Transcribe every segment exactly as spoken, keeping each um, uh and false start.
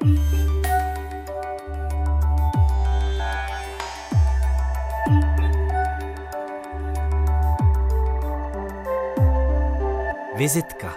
Vizitka.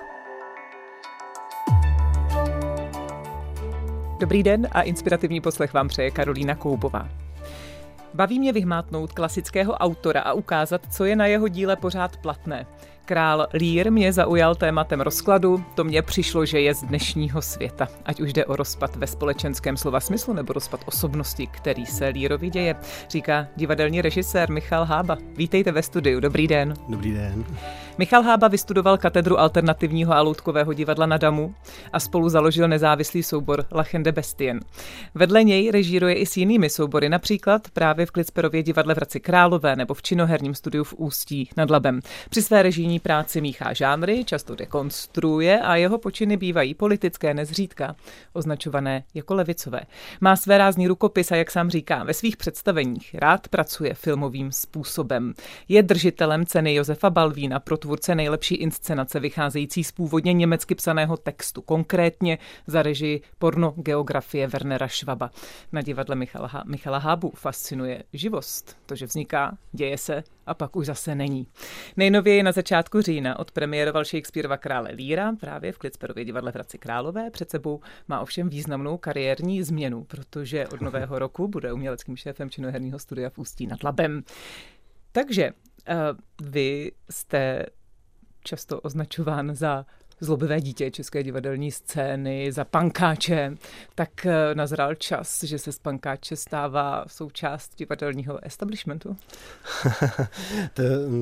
Dobrý den a inspirativní poslech vám přeje Karolína Koubová. Baví mě vyhmátnout klasického autora a ukázat, co je na jeho díle pořád platné. Král Lear mě zaujal tématem rozkladu, to mně přišlo, že je z dnešního světa. Ať už jde o rozpad ve společenském slova smyslu nebo rozpad osobnosti, který se Learovi děje, říká divadelní režisér Michal Hába. Vítejte ve studiu, dobrý den. Dobrý den. Michal Hába vystudoval katedru alternativního a loutkového divadla na Damu a spolu založil nezávislý soubor Lachen de Bestien. Vedle něj režíruje i s jinými soubory, například právě v Klicperově divadle v Hradci Králové nebo v činoherním studiu v Ústí nad Labem. Při své režijní práci míchá žánry, často dekonstruuje a jeho počiny bývají politické, nezřídka označované jako levicové. Má své rázný rukopis a jak sám říká, ve svých představeních rád pracuje filmovým způsobem. Je držitelem ceny Josefa Balvína pro tvůrce nejlepší inscenace vycházející z původně německy psaného textu, konkrétně za režii pornogeografie Wernera Schwaba. Na divadle Michala, Há- Michala Hábu fascinuje živost, to, že vzniká, děje se a pak už zase není. Nejnověji na začátku října odpremiéroval Shakespearova Krále Leara právě v Klicperově divadle v Hradci Králové. Před sebou má ovšem významnou kariérní změnu, protože od nového roku bude uměleckým šéfem činoherního studia v Ústí nad Labem. Takže uh, vy jste často označován za zlobivé dítě české divadelní scény, za pankáče, tak nazral čas, že se z pankáče stává součást divadelního establishmentu? to,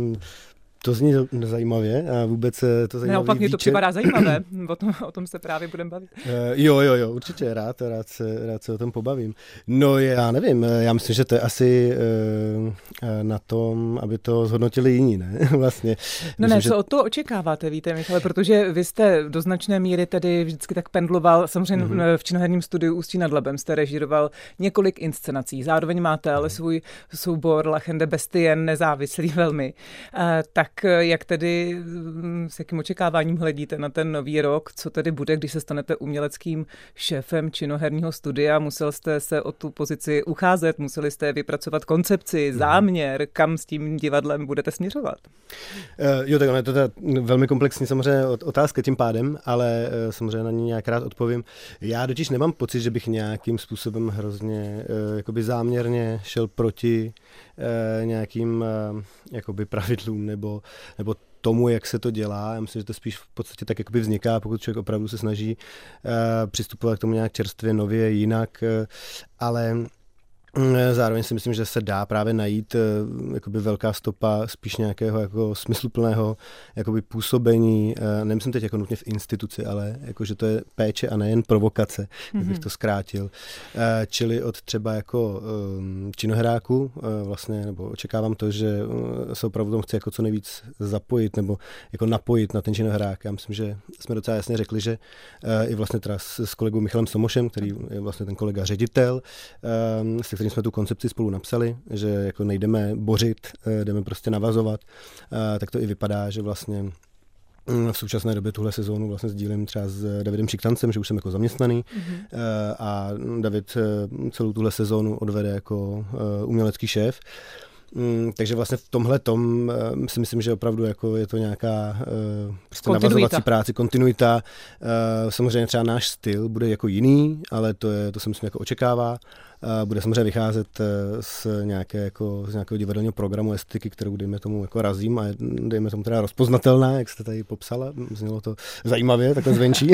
to zní zajímavě a vůbec to zajímavé. Naopak mě to připadá zajímavé, o tom, o tom se právě budeme bavit. Uh, jo, jo, jo, určitě, rád, rád, se, rád se o tom pobavím. No já nevím, já myslím, že to je asi uh, na tom, aby to zhodnotili jiní, ne? Vlastně. No myslím, ne, že... co od toho očekáváte, víte, Michale, protože vy jste do značné míry tedy vždycky tak pendloval, samozřejmě mm-hmm. v činoherním studiu Ústí nad Labem jste režíroval několik inscenací, zároveň máte ale svůj soubor Lachen de Bestien, nezávislý velmi. Uh, tak jak tedy, s jakým očekáváním hledíte na ten nový rok, co tedy bude, když se stanete uměleckým šéfem činoherního studia? Musel jste se o tu pozici ucházet, museli jste vypracovat koncepci, záměr, kam s tím divadlem budete směřovat? Uh, jo, tak ono je to ta velmi komplexní samozřejmě otázka tím pádem, ale uh, samozřejmě na ní nějak rád odpovím. Já totiž nemám pocit, že bych nějakým způsobem hrozně uh, jakoby záměrně šel proti uh, nějakým uh, jakoby pravidlům nebo nebo tomu, jak se to dělá. Já myslím, že to spíš v podstatě tak jakoby vzniká, pokud člověk opravdu se snaží uh, přistupovat k tomu nějak čerstvě, nově, jinak, uh, ale zároveň si myslím, že se dá právě najít uh, jakoby velká stopa spíš nějakého jako smysluplného jakoby působení, uh, nemyslím teď jako nutně v instituci, ale jako, že to je péče a nejen provokace, mm-hmm. bych to zkrátil. Uh, čili od třeba jako um, činohráku uh, vlastně, nebo očekávám to, že uh, se opravdu tomu chci jako co nejvíc zapojit nebo jako napojit na ten činohrák. Já myslím, že jsme docela jasně řekli, že uh, i vlastně teda s, s kolegou Michalem Somošem, který je vlastně ten kolega ředitel, um, kterým jsme tu koncepci spolu napsali, že jako nejdeme bořit, jdeme prostě navazovat, tak to i vypadá, že vlastně v současné době tuhle sezónu vlastně sdílím třeba s Davidem Šiktancem, že už jsem jako zaměstnaný mm-hmm. a David celou tuhle sezónu odvede jako umělecký šéf. Takže vlastně v tomhle tom si myslím, že opravdu jako je to nějaká prostě navazovací práce, kontinuita. Samozřejmě třeba náš styl bude jako jiný, ale to, je, to se myslím jako očekává. Bude samozřejmě vycházet z, nějaké, jako, z nějakého divadelního programu estetiky, kterou dejme tomu jako razím a dejme tomu teda rozpoznatelná, jak jste tady popsala. Znělo to zajímavě, takhle zvenčí.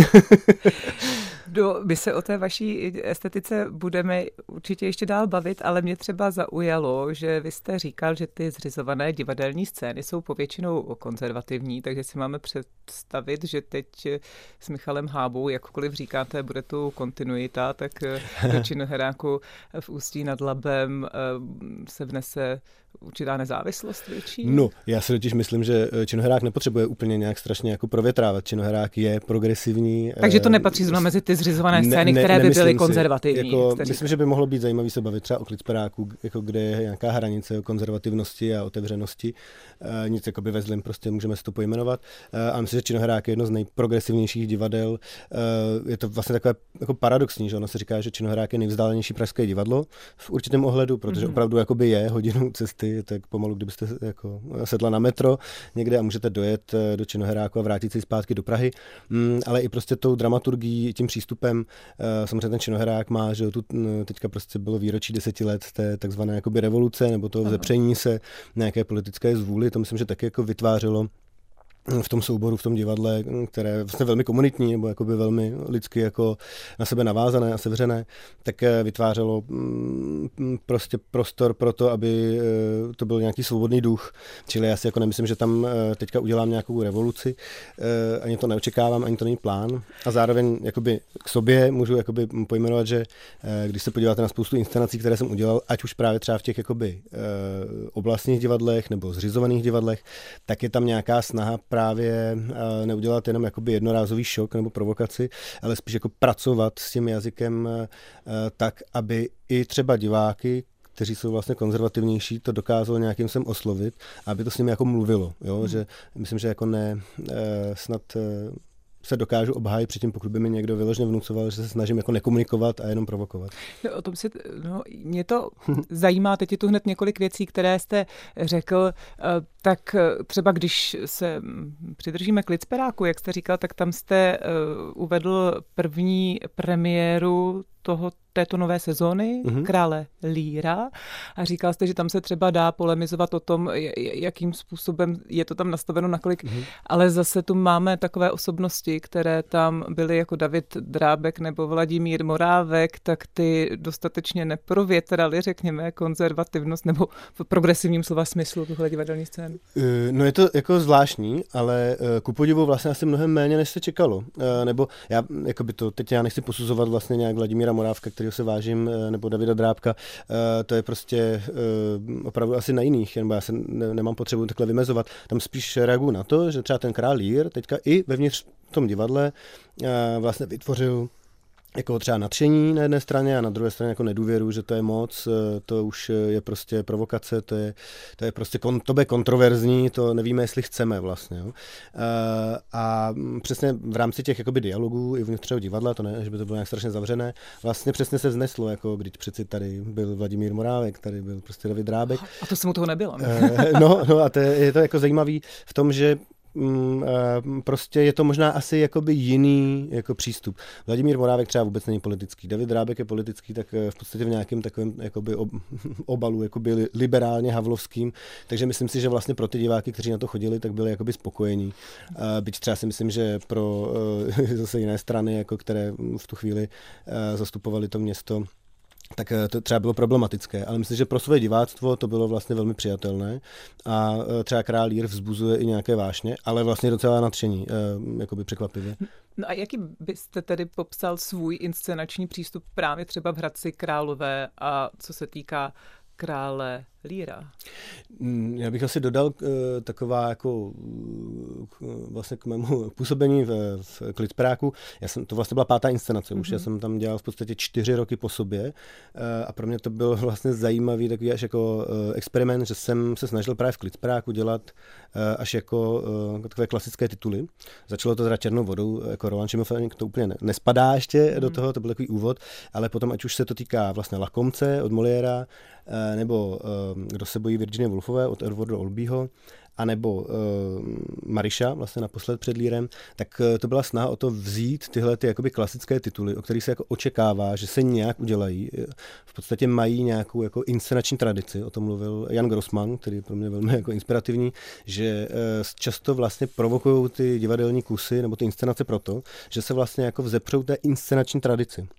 Do, my se o té vaší estetice budeme určitě ještě dál bavit, ale mě třeba zaujalo, že vy jste říkal, že ty zřizované divadelní scény jsou povětšinou konzervativní, takže si máme představit, že teď s Michalem Hábou, jakkoliv říkáte, bude tu kontinuita, tak do činoheráku v Ústí nad Labem se vnese určitá nezávislost větší? No, já si totiž myslím, že činoherák nepotřebuje úplně nějak strašně jako provětrávat. Činoherák je progresivní. Takže to nepatří zrovna mezi ty zřizované scény, ne, ne, které by byly konzervativní. Jako, myslím, že by mohlo být zajímavý se bavit třeba o Klicperáku, jako kde je nějaká hranice o konzervativnosti a otevřenosti. E, nic jako by ve zlém, prostě můžeme si to pojmenovat. E, a myslím, že činoherák je jedno z nejprogresivnějších divadel. E, je to vlastně takové jako paradoxní, že ono se říká, že činoherák je nejvzdálenější pražské divadlo v určitém ohledu, protože mm-hmm. opravdu jakoby je hodinu cesty, je tak pomalu, kdybyste jako sedla na metro někde a můžete dojet do činoheráku a vrátit se zpátky do Prahy, mm, ale i prostě tou dramaturgií, tím přístupem, e, samozřejmě ten činoherák má, že tu teďka prostě bylo výročí deseti let té takzvané jakoby revoluce nebo toho vzepření se nějaké politické zvůli, to myslím, že taky jako vytvářelo v tom souboru, v tom divadle, které je vlastně velmi komunitní, nebo jakoby velmi lidsky jako na sebe navázané a sevřené, tak vytvářelo prostě prostor pro to, aby to byl nějaký svobodný duch. Čili já si jako nemyslím, že tam teďka udělám nějakou revoluci, ani to neočekávám, ani to není plán. A zároveň jakoby k sobě můžu jakoby pojmenovat, že když se podíváte na spoustu inscenací, které jsem udělal, ať už právě třeba v těch jakoby oblastních divadlech nebo zřizovaných divadlech, tak je tam nějaká snaha právě neudělat jenom jakoby jednorázový šok nebo provokaci, ale spíš jako pracovat s tím jazykem tak, aby i třeba diváky, kteří jsou vlastně konzervativnější, to dokázalo nějakým sem oslovit, aby to s nimi jako mluvilo. Jo? Hmm. Že myslím, že jako ne snad se dokážu obhájit před tím, pokud by mi někdo vyloženě vnucoval, že se snažím jako nekomunikovat a jenom provokovat. No, o tom si, no, mě to zajímá, teď je tu hned několik věcí, které jste řekl, tak třeba když se přidržíme k Klicperáku, jak jste říkal, tak tam jste uh, uvedl první premiéru toho, této nové sezóny, mm-hmm. Krále Líra, a říkal jste, že tam se třeba dá polemizovat o tom, jakým způsobem je to tam nastaveno, nakolik, mm-hmm. ale zase tu máme takové osobnosti, které tam byly jako David Drábek nebo Vladimír Morávek, tak ty dostatečně neprovětrali, řekněme, konzervativnost nebo v progresivním slova smyslu tuhle divadelní scénu. No je to jako zvláštní, ale ku podivu vlastně asi mnohem méně, než se čekalo. Nebo já, jakoby to, teď já nechci posuzovat vlastně nějak Vladimíra Morávka, kterého se vážím, nebo Davida Drábka, to je prostě opravdu asi na jiných, nebo já se ne, nemám potřebu takhle vymezovat. Tam spíš reaguju na to, že třeba ten Král Lír teďka i vevnitř v tom divadle vlastně vytvořil jako třeba nadšení na jedné straně a na druhé straně jako nedůvěru, že to je moc, to už je prostě provokace, to je, to je prostě kon, to bude kontroverzní, to nevíme, jestli chceme vlastně. Jo. A přesně v rámci těch jakoby dialogů i vnitř toho divadla, to ne, že by to bylo nějak strašně zavřené, vlastně přesně se vzneslo, jako když přeci tady byl Vladimír Morávek, tady byl prostě David Drábek. A to se mu toho nebylo. No, no a to je, je to jako zajímavý v tom, že prostě je to možná asi jakoby jiný jako přístup. Vladimír Morávek třeba vůbec není politický. David Drábek je politický, tak v podstatě v nějakém takovém jakoby obalu jakoby liberálně havlovským, takže myslím si, že vlastně pro ty diváky, kteří na to chodili, tak byli jakoby spokojení. Byť třeba si myslím, že pro zase jiné strany, jako které v tu chvíli zastupovali to město, tak to třeba bylo problematické, ale myslím, že pro své diváctvo to bylo vlastně velmi přijatelné a třeba Král Lír vzbuzuje i nějaké vášně, ale vlastně docela nadšení, jakoby překvapivě. No a jaký byste tedy popsal svůj inscenační přístup právě třeba v Hradci Králové a co se týká Krále Líra? Já bych asi dodal uh, taková jako uh, vlastně k mému působení v, v Klicperáku. Já jsem, to vlastně byla pátá inscenace, mm-hmm. už já jsem tam dělal v podstatě čtyři roky po sobě uh, a pro mě to byl vlastně zajímavý takový až jako uh, experiment, že jsem se snažil právě v Klicperáku dělat uh, až jako uh, takové klasické tituly. Začalo to teda Černou vodou, jako Roland Šimofeník, to úplně ne, nespadá ještě mm-hmm. do toho, to byl takový úvod, ale potom ať už se to týká vlastně Lakomce od Moliéra, uh, nebo uh, Kdo se bojí Virginie Woolfové od Edwarda Olbyho, anebo uh, Mariša, vlastně naposled před Lírem, tak uh, to byla snaha o to vzít tyhle ty jakoby klasické tituly, o kterých se jako očekává, že se nějak udělají. V podstatě mají nějakou jako inscenační tradici, o tom mluvil Jan Grossman, který je pro mě velmi jako inspirativní, že uh, často vlastně provokují ty divadelní kusy nebo ty inscenace proto, že se vlastně jako vzepřou té inscenační tradici.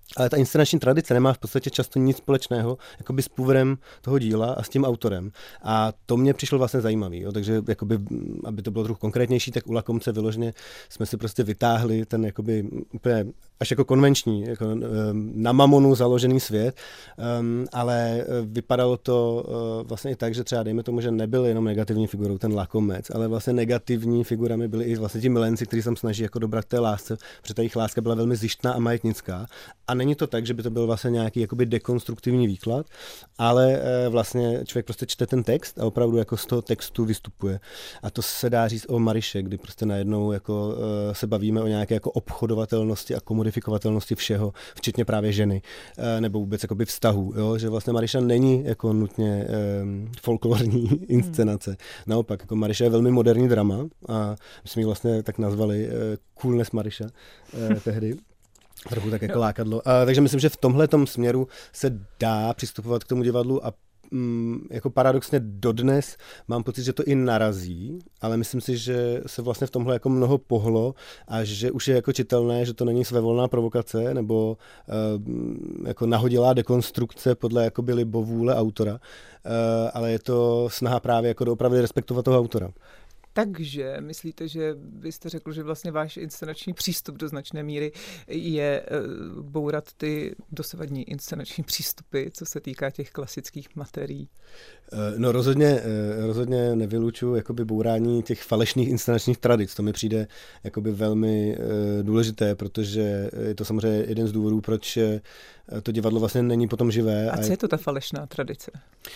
Ale ta inscenační tradice nemá v podstatě často nic společného jakoby s původem toho díla a s tím autorem. A to mě přišlo vlastně zajímavý. Jo? Takže jakoby, aby to bylo trochu konkrétnější, tak u Lakomce vyloženě jsme si prostě vytáhli ten jakoby úplně až jako konvenční, jako na mamonu založený svět, um, ale vypadalo to uh, vlastně i tak, že třeba dejme tomu, že nebyl jenom negativní figurou ten Lakomec, ale vlastně negativní figurami byli i vlastně ti milenci, kteří se snaží jako dobrat té lásce, protože ta jejich láska byla velmi zištná a majetnická. A není to tak, že by to byl vlastně nějaký jakoby dekonstruktivní výklad, ale uh, vlastně člověk prostě čte ten text a opravdu jako z toho textu vystupuje. A to se dá říct o Maryše, kdy prostě najednou jako uh, se bavíme o nějaké jako obchodovatelnosti a komodifikovatelnosti všeho, včetně právě ženy, uh, nebo vůbec jakoby vztahů, jo? Že vlastně Maryša není jako nutně um, folklorní inscenace. Hmm. Naopak, jako Maryša je velmi moderní drama a my jsme ji vlastně tak nazvali uh, Coolness Maryša uh, tehdy. Trochu tak jako lákadlo. A, takže myslím, že v tomhletom směru se dá přistupovat k tomu divadlu a mm, jako paradoxně dodnes mám pocit, že to i narazí, ale myslím si, že se vlastně v tomhle jako mnoho pohlo a že už je jako čitelné, že to není svévolná provokace nebo uh, jako nahodilá dekonstrukce podle jakoby libovůle autora, uh, ale je to snaha právě jako doopravdy respektovat toho autora. Takže myslíte, že byste řekl, že vlastně váš inscenační přístup do značné míry je bourat ty dosavadní inscenační přístupy, co se týká těch klasických materií? No rozhodně, rozhodně nevylučuji jakoby bourání těch falešných inscenačních tradic. To mi přijde jakoby velmi důležité, protože je to samozřejmě jeden z důvodů, proč to divadlo vlastně není potom živé. A co je to ta falešná tradice?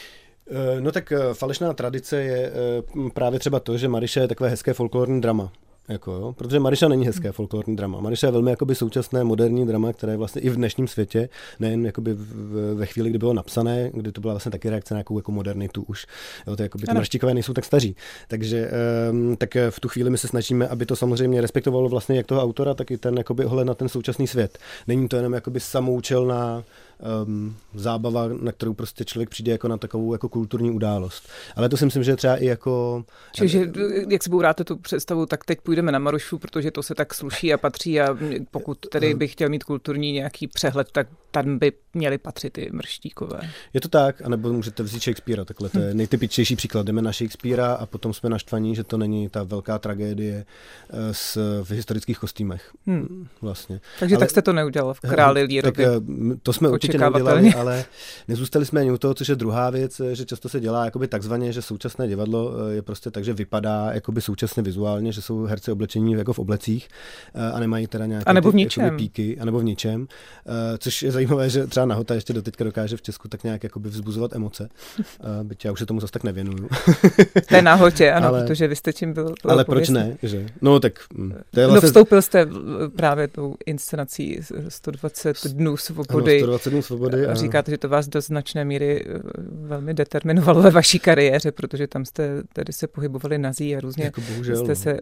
No tak falešná tradice je právě třeba to, že Maryša je takové hezké folklorní drama. Jako, jo? Protože Maryša není hezké folklorní drama. Maryša je velmi jakoby současné moderní drama, které je vlastně i v dnešním světě, nejen jakoby v, ve chvíli, kdy bylo napsané, kdy to byla vlastně taky reakce na nějakou jako modernitu už. Jo? To jakoby ty Marštíkové nejsou tak staří. Takže um, tak v tu chvíli my se snažíme, aby to samozřejmě respektovalo vlastně jak toho autora, tak i ten jakoby ohled na ten současný svět. Není to jenom jakoby samoučelná Um, zábava, na kterou prostě člověk přijde jako na takovou jako kulturní událost. Ale to si myslím, že třeba i jako... Čiže jak si bouráte tu představu, tak teď půjdeme na Marušu, protože to se tak sluší a patří a pokud tedy bych chtěl mít kulturní nějaký přehled, tak tam by měly patřit i Mrštíkové. Je to tak, anebo můžete vzít Shakespearea, takhle to je nejtypičtější příklad. Jdeme na Shakespearea a potom jsme naštvaní, že to není ta velká tragédie s, v historických kostýmech. Hmm. Vlastně. Takže ale, tak jste to neudělal v Králi Lírovi. To jsme určitě neudělali, ale nezůstali jsme ani u toho, což je druhá věc, že často se dělá jakoby takzvaně, že současné divadlo je prostě tak, že vypadá jakoby současně vizuálně, že jsou herci oblečení jako v oblecích a nemají teda nějaké a nebo v ničem. píky, anebo v ničem, což je zajímavé, že třeba Nahota ještě doteďka dokáže v Česku tak nějak jakoby vzbuzovat emoce, byť já už se tomu zase tak nevěnuju. To je Nahotě, ano, ale, protože vy jste tím byl, byl ale pověstný. Proč ne, že? No tak to je vlastně... No vstoupil jste právě tou inscenací sto dvacet dnů svobody. Ano, sto dvacet dnů svobody. A říkáte, že to vás do značné míry velmi determinovalo ve vaší kariéře, protože tam jste tady se pohybovali nazí a různě jako bohužel, jste se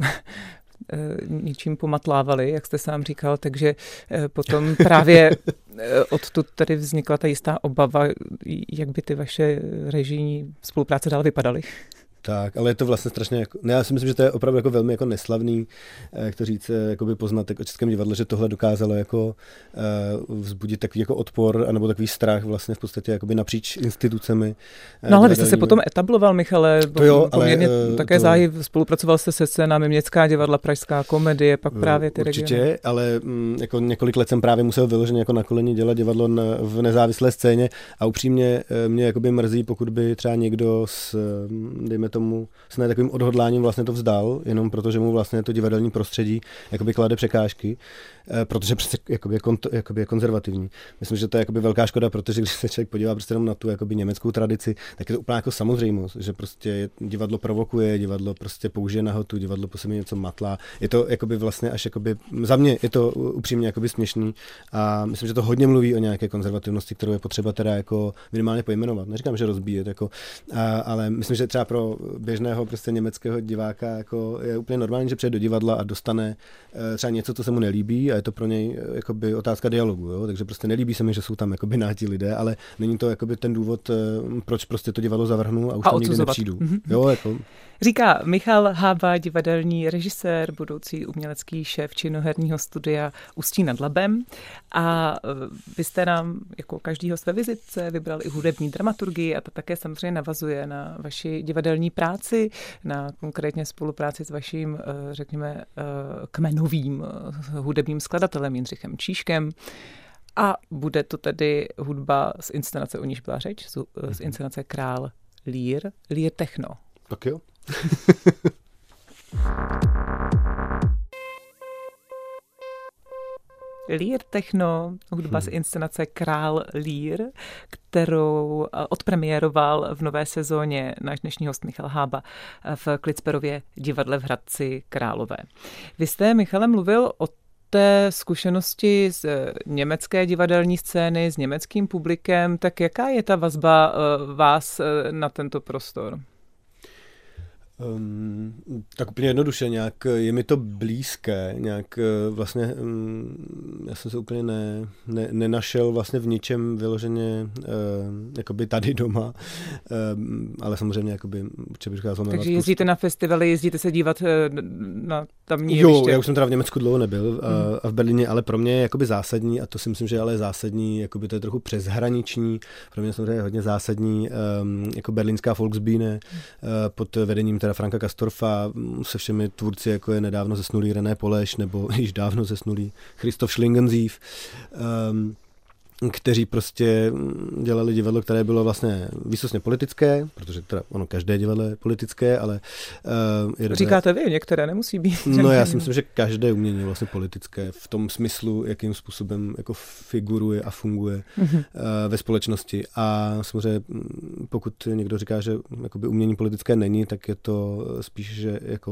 ničím pomatlávali, jak jste sám říkal, takže potom právě odtud tady vznikla ta jistá obava, jak by ty vaše režijní spolupráce dál vypadaly. Tak, ale je to vlastně strašně, jako, ne, já si myslím, že to je opravdu jako velmi jako neslavný, jak to říct, jakoby poznatek o českém divadle, že tohle dokázalo jako uh, vzbudit takový jako odpor, anebo takový strach vlastně v podstatě jakoby napříč institucemi. No ale vy jste se potom etabloval, Michale, to jo, poměrně ale, také to... záhy, spolupracoval jste se scénami Městská divadla, Pražská komedie, pak právě ty určitě, regiony. Určitě, ale m, jako několik let jsem právě musel vyloženě jako na koleni dělat divadlo na, v nezávislé scéně a upřímně mě jakoby mrzí, pokud by třeba někdo s, dejme tomu, s ne takovým odhodláním vlastně to vzdal, jenom protože mu vlastně to divadelní prostředí jakoby klade překážky, protože prostě jakoby je, kont, jakoby je konzervativní. Myslím, že to je jakoby velká škoda, protože když se člověk podívá prostě jenom na tu jakoby německou tradici, tak je to úplně jako samozřejmost, že prostě divadlo provokuje, divadlo prostě použije nahotu, divadlo po sobě něco matlá. Je to jakoby vlastně až jakoby, za mě je to upřímně jakoby směšný a myslím, že to hodně mluví o nějaké konzervativnosti, kterou je potřeba teda jako minimálně pojmenovat. Neříkám, že rozbíjet, jako, a, ale myslím, že třeba pro běžného prostě německého diváka jako je úplně normální, že přijde do divadla a dostane třeba něco, co se mu nelíbí a je to pro něj jakoby otázka dialogu, jo? Takže prostě nelíbí se mi, že jsou tam jakoby nátí lidé, ale není to jakoby ten důvod, proč prostě to divadlo zavrhnu a už a tam nikdy nepřijdu. Mm-hmm. Jo, jako... Říká Michal Hába, divadelní režisér, budoucí umělecký šéf činoherního studia Ústí nad Labem. A vy jste nám jako každýho své vizitce vybral i hudební dramaturgii a to také samozřejmě navazuje na vaši divadelní práci, na konkrétně spolupráci s vaším, řekněme, kmenovým hudebním skladatelem Jindřichem Číškem. A bude to tedy hudba z inscenace, o níž byla řeč, z inscenace Král Lír, Lír techno. Tak jo. Lír techno, hudba hmm. z inscenace Král Lír, kterou odpremiéroval v nové sezóně náš dnešní host Michal Hába v Klicperově divadle v Hradci Králové. Vy jste, Michale, mluvil o té zkušenosti z německé divadelní scény, s německým publikem, tak jaká je ta vazba vás na tento prostor? Um, tak úplně jednoduše, nějak je mi to blízké, nějak vlastně um, já jsem se úplně ne, ne, nenašel vlastně v ničem vyloženě uh, jakoby tady doma, um, ale samozřejmě jakoby určitě bych říkal. Takže jezdíte na festivaly, jezdíte se dívat na tamní Jo, jeviště. Já už jsem teda v Německu dlouho nebyl hmm. a, a v Berlíně, ale pro mě je jakoby zásadní, a to si myslím, že ale je zásadní, jakoby to je trochu přeshraniční, pro mě samozřejmě je hodně zásadní um, jako berlínská Volksbühne hmm. uh, pod vedením Franka Kastorfa se všemi tvůrci, jako je nedávno zesnulý René Poleš nebo již dávno zesnulý Christoph Schlingensief, um, kteří prostě dělali divadlo, které bylo vlastně výsostně politické, protože teda ono každé divadlo je politické, ale... Uh, je Říkáte vy, některé nemusí být. No já si myslím, že každé umění je vlastně politické v tom smyslu, jakým způsobem jako figuruje a funguje mm-hmm. uh, ve společnosti. A samozřejmě pokud někdo říká, že jakoby umění politické není, tak je to spíš, že jako...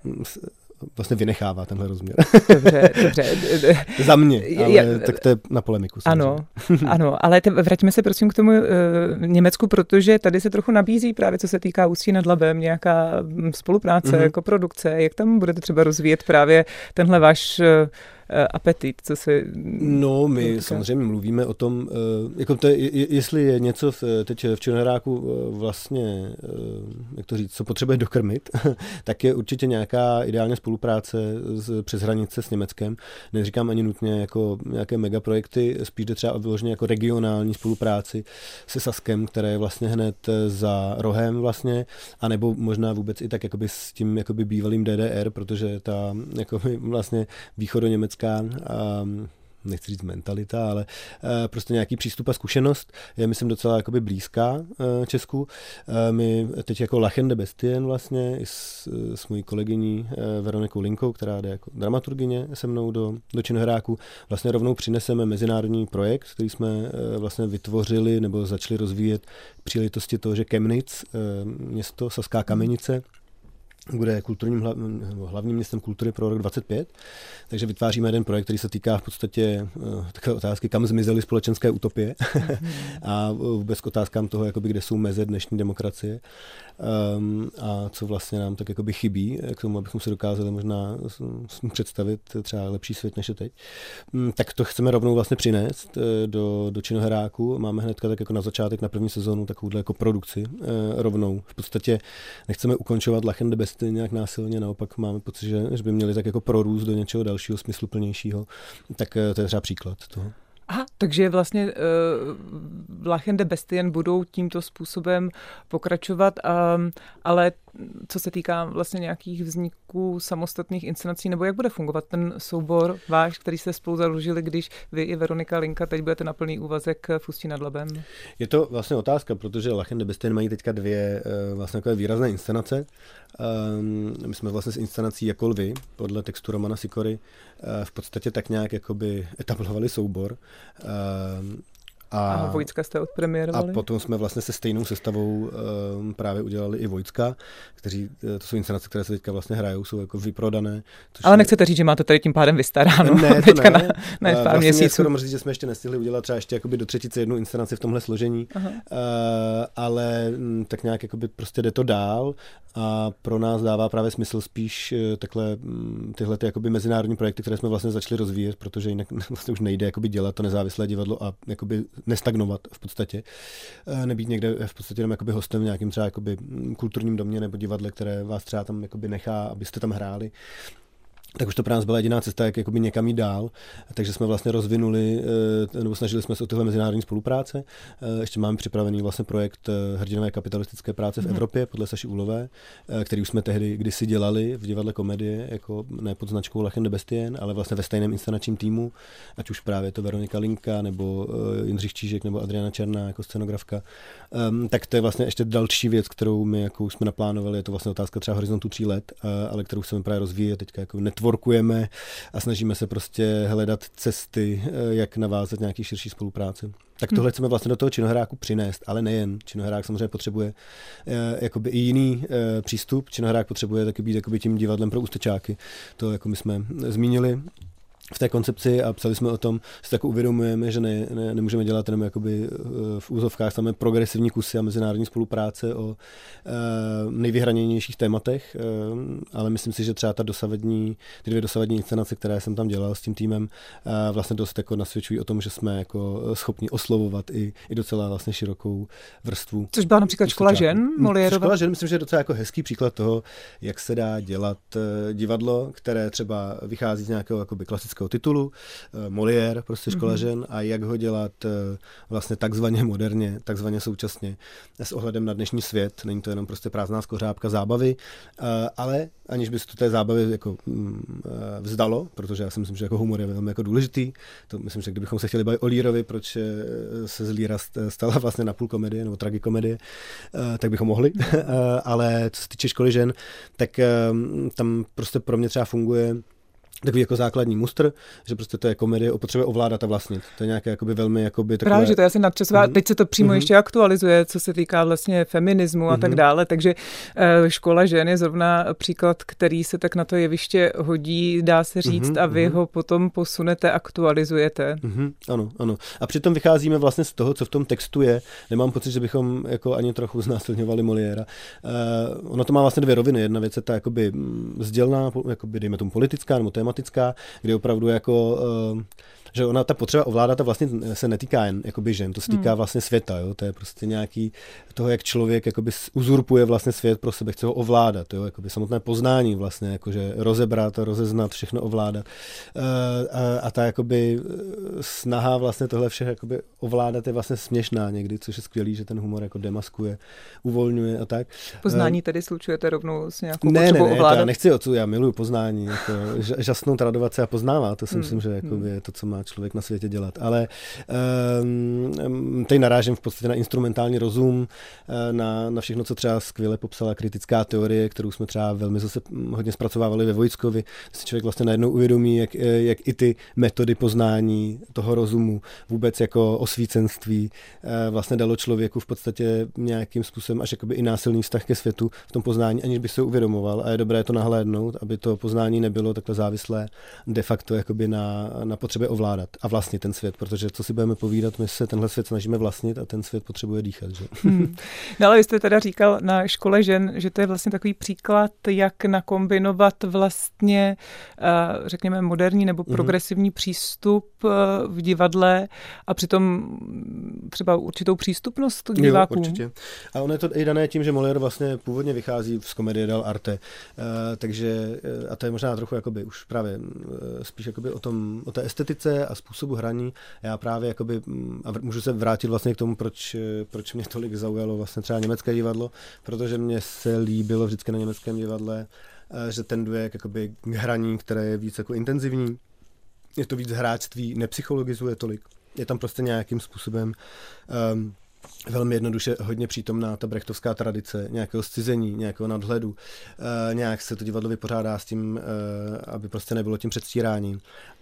vlastně vynechává tenhle rozměr. Dobře, dobře. Za mě, ale Já, tak to je na polemiku. Ano, ano, ale te, vraťme se prosím k tomu uh, Německu, protože tady se trochu nabízí právě, co se týká Ústí nad Labem, nějaká spolupráce, mm-hmm. jako produkce. Jak tam budete třeba rozvíjet právě tenhle váš uh, apetit, co se... No, my týká. Samozřejmě mluvíme o tom, jako to je, jestli je něco v, teď v Činoheráku vlastně, jak to říct, co potřebuje dokrmit, tak je určitě nějaká ideálně spolupráce z, přes hranice s Německem. Neříkám ani nutně jako nějaké megaprojekty, spíš jde třeba vyloženě jako regionální spolupráci se Saskem, které je vlastně hned za rohem vlastně, anebo možná vůbec i tak jakoby s tím jakoby bývalým D D R, protože ta jakoby vlastně východoněmecká Um, nechci říct mentalita, ale uh, prostě nějaký přístup a zkušenost je, myslím, docela jakoby blízká uh, Česku. Uh, my teď jako Lachen de Bestien vlastně s, s mojí kolegyní uh, Veronikou Linkou, která jde jako dramaturgyně se mnou do, do Činoheráku, vlastně rovnou přineseme mezinárodní projekt, který jsme uh, vlastně vytvořili nebo začali rozvíjet příležitosti toho, že Chemnitz, uh, město Saská Kamenice, bude kulturním hlav, hlavním městem kultury pro rok dvacet pět. Takže vytváříme jeden projekt, který se týká v podstatě uh, takové otázky, kam zmizely společenské utopie a vůbec k otázkám toho, jakoby, kde jsou meze dnešní demokracie um, a co vlastně nám tak jakoby chybí k tomu, abychom si dokázali možná představit třeba lepší svět, než je teď. Um, tak to chceme rovnou vlastně přinést uh, do, do Činoheráku. Máme hnedka tak jako na začátek, na první sezónu takovouhle jako produkci uh, rovnou. V podstatě nechceme ukončovat Lachen de Bestien nějak násilně, naopak máme pocit, že, že by měli tak jako prorůst do něčeho dalšího, smysluplnějšího. Tak to je třeba příklad toho. Aha, takže vlastně uh, Lachen de Bestien budou tímto způsobem pokračovat, um, ale co se týká vlastně nějakých vzniků samostatných inscenací, nebo jak bude fungovat ten soubor váš, který jste spolu založili, když vy i Veronika Linka teď budete na plný úvazek v Ústí nad Labem? Je to vlastně otázka, protože Lachen de Bestien mají teďka dvě uh, vlastně takové výrazné inscenace. Um, my jsme vlastně s inscenací Jako lvy, podle textu Romana Sikory, uh, v podstatě tak nějak jakoby etablovali soubor. Um, A, a Vojtka jste odpremiérovali? A potom jsme vlastně se stejnou sestavou um, právě udělali i Vojtka, kteří, to jsou inscenace, které se teďka vlastně hrajou, jsou jako vyprodané. Ale je... nechcete říct, že máte tady tím pádem vystaráno? Ne, to ne. Na, na pár vlastně měsíců. Skoro říct, že jsme ještě nestihli udělat třeba ještě jakoby do třetice jednu inscenaci v tomhle složení, uh, ale m, tak nějak jakoby prostě jde to dál a pro nás dává právě smysl spíš takhle m, tyhle ty jakoby mezinárodní projekty, které jsme vlastně začali rozvíjet, protože jinak vlastně už nejde jakoby dělat to nezávislé divadlo a jakoby nestagnovat v podstatě. Nebýt někde v podstatě jenom jakoby hostem v nějakým třeba jakoby kulturním domě nebo divadle, které vás třeba tam jakoby nechá, abyste tam hráli. Tak už to pro nás byla jediná cesta, jak jakoby někam jít dál. Takže jsme vlastně rozvinuli, nebo snažili jsme se o tyhle mezinárodní spolupráce. Ještě máme připravený vlastně projekt Hrdinové kapitalistické práce v mm. Evropě podle Saši Úlové, který už jsme tehdy kdysi dělali v divadle Komedie, jako ne pod značkou Lachende Bestien, ale vlastně ve stejném inscenačním týmu, ať už právě to Veronika Linka, nebo Jindřich Čížek, nebo Adriana Černá jako scenografka. Tak to je vlastně ještě další věc, kterou my jako už jsme naplánovali, je to vlastně otázka třeba horizontu tří let, ale kterou chceme právě rozvíjet teďka jako networkujeme a snažíme se prostě hledat cesty, jak navázat nějaký širší spolupráce. Tak tohle chceme vlastně do toho činohráku přinést, ale nejen. Činohrák samozřejmě potřebuje eh, jakoby i jiný eh, přístup. Činohrák potřebuje taky být jakoby tím divadlem pro ústečáky. To jako my jsme zmínili v té koncepci a psali jsme o tom, že tak uvědomujeme, že ne, ne, nemůžeme dělat jenom jakoby v úzovkách samé progresivní kusy a mezinárodní spolupráce o e, nejvyhraněnějších tématech, e, ale myslím si, že třeba ta dosavadní, ty dvě dosavadní inscenace, které jsem tam dělal s tím týmem, e, vlastně dost jako nasvědčují o tom, že jsme jako schopni oslovovat i, i docela vlastně širokou vrstvu. Což byla například Škola žen, Moliérova? Škola žen, myslím, že je docela jako hezký příklad toho, jak se dá dělat divadlo, které třeba vychází z nějakého jakoby klasického titulu, Molière, prostě Škola mm-hmm. žen, a jak ho dělat vlastně takzvaně moderně, takzvaně současně s ohledem na dnešní svět. Není to jenom prostě prázdná skořápka zábavy, ale aniž by se to té zábavy jako vzdalo, protože já si myslím, že jako humor je velmi jako důležitý. To myslím, že kdybychom se chtěli bavit o Lírovi, proč se z Líra stala vlastně napůl komedie nebo tragikomedie, tak bychom mohli. Ale co se týče Školy žen, tak tam prostě pro mě třeba funguje takový jako základní mustr, že prostě to je komedie, potřebuje ovládat a vlastnit. To je nějaké jakoby velmi jakoby takové... Právě, že to je asi nadčasová, mm-hmm. teď se to přímo mm-hmm. ještě aktualizuje, co se týká vlastně feminismu a mm-hmm. tak dále, takže uh, Škola žen je zrovna příklad, který se tak na to jeviště hodí, dá se říct, mm-hmm. a vy mm-hmm. ho potom posunete, aktualizujete. Mm-hmm. Ano, ano. A přitom vycházíme vlastně z toho, co v tom textu je. Nemám pocit, že bychom jako ani trochu znásilňovali Moliéra. Uh, ono to má vlastně dvě roviny. Jedna věc je ta jakoby sdělná, jakoby dejme tomu politická nebo tematická, kde opravdu jako, uh, že ona ta potřeba ovládat a vlastně se netýká jen jakoby žen, to se týká hmm. vlastně světa, jo? To je prostě nějaký toho, jak člověk jakoby uzurpuje vlastně svět pro sebe, chce ho ovládat, jo? Jakoby samotné poznání vlastně, jakože rozebrat, rozeznat, všechno ovládat. Uh, a, a ta jakoby snaha vlastně tohle vše jakoby ovládat je vlastně směšná někdy, což je skvělý, že ten humor jako demaskuje, uvolňuje a tak. Poznání uh, tedy slučujete rovnou s nějakou ne, potřebou ne, ne, ovládat? Ne, já nechci odsud, já miluju poznání, jako žasnout, radovat se a poznávat, to si hmm. myslím, že jakoby je to, co má člověk na světě dělat. Ale um, tady narážím v podstatě na instrumentální rozum, na, na všechno, co třeba skvěle popsala kritická teorie, kterou jsme třeba velmi zase hodně zpracovávali ve Vojtskovi. Si člověk vlastně najednou uvědomí, jak, jak i ty metody poznání toho rozumu, vůbec jako osvícenství, vlastně dalo člověku v podstatě nějakým způsobem až jakoby i násilný vztah ke světu v tom poznání, aniž by se uvědomoval. A je dobré to nahlédnout, aby to poznání nebylo takhle závislé de facto jakoby na, na potřebě ovládat a vlastnit ten svět, protože co si budeme povídat, my se tenhle svět snažíme vlastnit a ten svět potřebuje dýchat. Že? Hmm. No ale vy jste teda říkal na Škole žen, že to je vlastně takový příklad, jak nakombinovat vlastně, řekněme, moderní nebo progresivní mm-hmm. přístup v divadle a přitom třeba určitou přístupnost divákům. Jo, určitě. A ono je to i dané tím, že Molière vlastně původně vychází z komedie dell'arte, takže a to je možná trochu jakoby už právě spíš jakoby o tom, o té estetice a způsobu hraní. Já právě jakoby, a můžu se vrátit vlastně k tomu, proč, proč mě tolik zaujalo vlastně třeba německé divadlo, protože mě se líbilo vždycky na německém divadle, že tenduje k jakoby hraní, které je víc jako intenzivní. Je to víc hráčství, nepsychologizuje tolik. Je tam prostě nějakým způsobem um, velmi jednoduše hodně přítomná ta brechtovská tradice, nějakého zcizení, nějakého nadhledu. E, nějak se to divadlo vypořádá s tím, e, aby prostě nebylo tím předstíráním.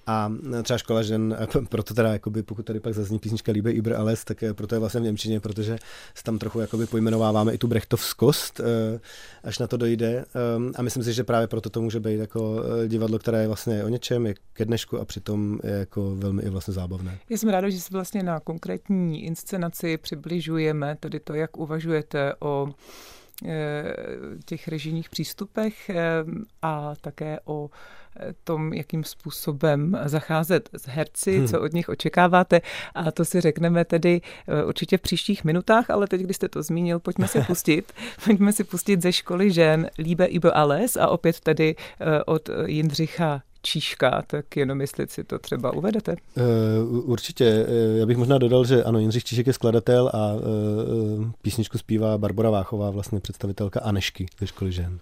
A třeba Škola žen, proto teda, jakoby, pokud tady pak zazní písnička Liebe über alles, tak proto je vlastně v němčině, protože se tam trochu jakoby pojmenováváme i tu brechtovskost, až na to dojde. A myslím si, že právě proto to může být jako divadlo, které je vlastně o něčem, je ke dnešku a přitom je jako velmi i vlastně zábavné. Já jsem ráda, že se vlastně na konkrétní inscenaci přibližujeme, tedy to, jak uvažujete o těch režijních přístupech a také o tom, jakým způsobem zacházet s herci, hmm. co od nich očekáváte. A to si řekneme tedy určitě v příštích minutách, ale teď, když jste to zmínil, pojďme si pustit. Pojďme si pustit ze Školy žen Liebe über alles a opět tedy od Jindřicha Číška, tak jenom jestli si to třeba uvedete. Uh, určitě. Já bych možná dodal, že ano, Jindřich Číšek je skladatel a uh, písničku zpívá Barbora Váchová, vlastně představitelka Anešky ze Školy žen.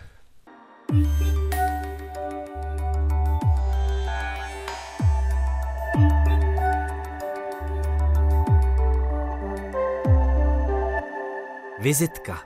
Vizitka.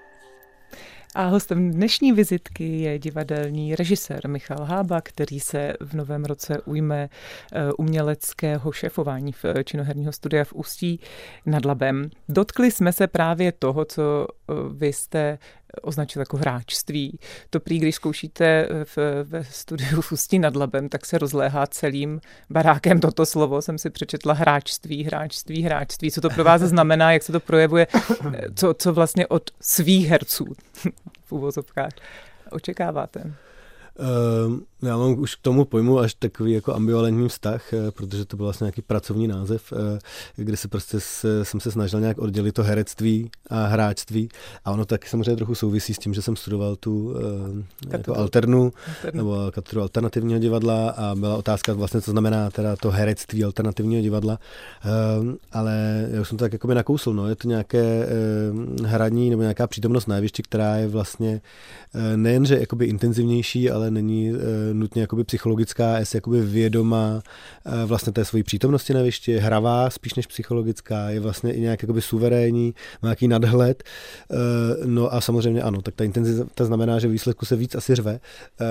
A hostem dnešní vizitky je divadelní režisér Michal Hába, který se v novém roce ujme uměleckého šéfování v činoherního studia v Ústí nad Labem. Dotkli jsme se právě toho, co vy jste označil jako hráčství. To prý, když zkoušíte v, ve studiu v Ústí nad Labem, tak se rozléhá celým barákem toto slovo. Jsem si přečetla hráčství, hráčství, hráčství. Co to pro vás znamená, jak se to projevuje, co, co vlastně od svých herců v uvozovkách očekáváte? Uh, já mám už k tomu pojmu až takový jako ambivalentní vztah, protože to byl vlastně nějaký pracovní název, kde se prostě s, jsem se snažil nějak oddělit to herectví a hráčství a ono taky samozřejmě trochu souvisí s tím, že jsem studoval tu uh, jako alternu, alternu nebo katedru alternativního divadla a byla otázka vlastně, co znamená teda to herectví alternativního divadla, uh, ale já už jsem to tak jakoby nakousl, no, je to nějaké uh, hraní nebo nějaká přítomnost na jevišti, která je vlastně uh, nejenže jakoby intenzivnější, ale není uh, nutně jakoby psychologická, je si jakoby vědomá vlastně té svojí přítomnosti na jevišti, je hravá spíš než psychologická, je vlastně i nějak jakoby suverénní, má nějaký nadhled. No a samozřejmě ano, tak ta intenzita znamená, že výsledku se víc asi řve,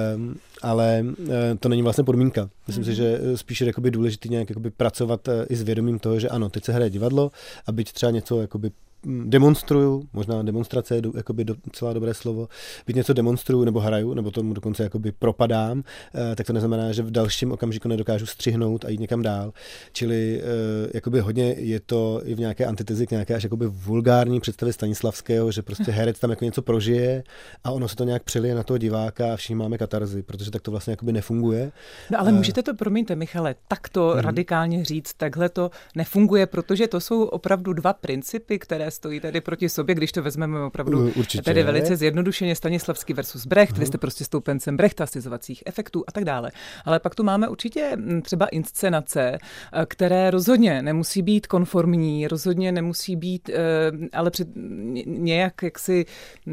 ale to není vlastně podmínka. Myslím si, že spíš je jakoby důležitý nějak jakoby pracovat i s vědomím toho, že ano, teď se hraje divadlo a byť třeba něco jakoby demonstruju, možná demonstrace je jakoby docela dobré slovo, byť něco demonstruju nebo hraju, nebo tomu dokonce jakoby propadám, tak to neznamená, že v dalším okamžiku nedokážu střihnout a jít někam dál. Čili jakoby hodně je to i v nějaké antitezi k nějaké až jakoby vulgární představě Stanislavského, že prostě herec tam jako něco prožije a ono se to nějak přelije na toho diváka a všichni máme katarzy, protože tak to vlastně jakoby nefunguje. No ale můžete to, promiňte Michale, takto hmm. radikálně říct, takhle to nefunguje, protože to jsou opravdu dva principy, které stojí tady proti sobě, když to vezmeme opravdu určitě. Tady velice zjednodušeně Stanislavský versus Brecht, uh-huh. vy jste prostě stoupencem Brechta, scizovacích efektů a tak dále. Ale pak tu máme určitě třeba inscenace, které rozhodně nemusí být konformní, rozhodně nemusí být, ale před, nějak jaksi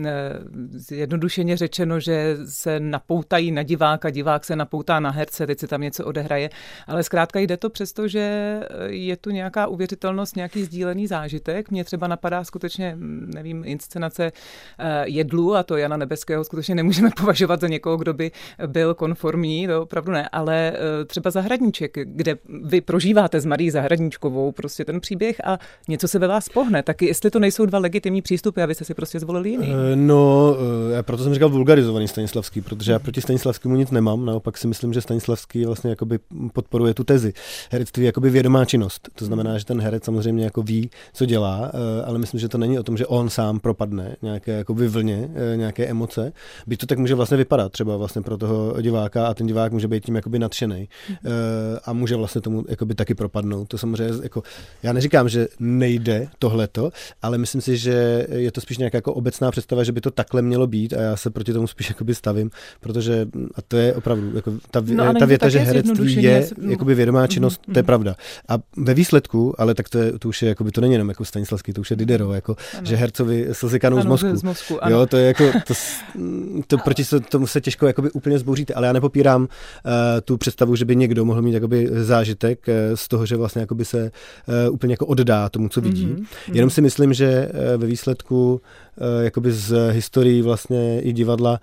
zjednodušeně řečeno, že se napoutají na diváka, divák se napoutá na herce, teď se tam něco odehraje, ale zkrátka jde to přesto, že je tu nějaká uvěřitelnost, nějaký sdílený zážitek. Mě třeba napadá skutečně, nevím, inscenace Jedlu a to Jana Nebeského skutečně nemůžeme považovat za někoho, kdo by byl konformní, to opravdu ne, ale třeba Zahradníček, kde vy prožíváte s Marií Zahradníčkovou prostě ten příběh a něco se ve vás pohne, tak jestli to nejsou dva legitimní přístupy, abyste si prostě zvolili jiný. No, já proto jsem říkal vulgarizovaný Stanislavský, protože já proti Stanislavskému nic nemám, naopak si myslím, že Stanislavský vlastně jakoby podporuje tu tezi. Herectví je jakoby vědomá činnost, to znamená, že ten herec samozřejmě jako ví, co dělá, ale myslím, že to není o tom, že on sám propadne nějaké jako vyvlně, nějaké emoce. Byť to tak může vlastně vypadat třeba vlastně pro toho diváka a ten divák může být tím jakoby nadšenej a může vlastně tomu jakoby taky propadnout. To samozřejmě jako, já neříkám, že nejde tohleto, ale myslím si, že je to spíš nějaká jako obecná představa, že by to takhle mělo být a já se proti tomu spíš jakoby stavím, protože a to je opravdu jako ta, no, ta věta, že herectví je jakoby vědomá činnost, mm, to je pravda. A ve výsledku, ale tak to, je, to už je jakoby, to není jenom jako Stanislavský, to už je Diderot, jako, že hercovi slzy kanou z mozku. Z mozku jo, to je jako, to, to proti tomu se těžko jakoby úplně zbouříte, ale já nepopírám uh, tu představu, že by někdo mohl mít jakoby zážitek uh, z toho, že vlastně jakoby se uh, úplně jako oddá tomu, co vidí. Mm-hmm. Jenom si myslím, že uh, ve výsledku uh, jakoby z historií vlastně i divadla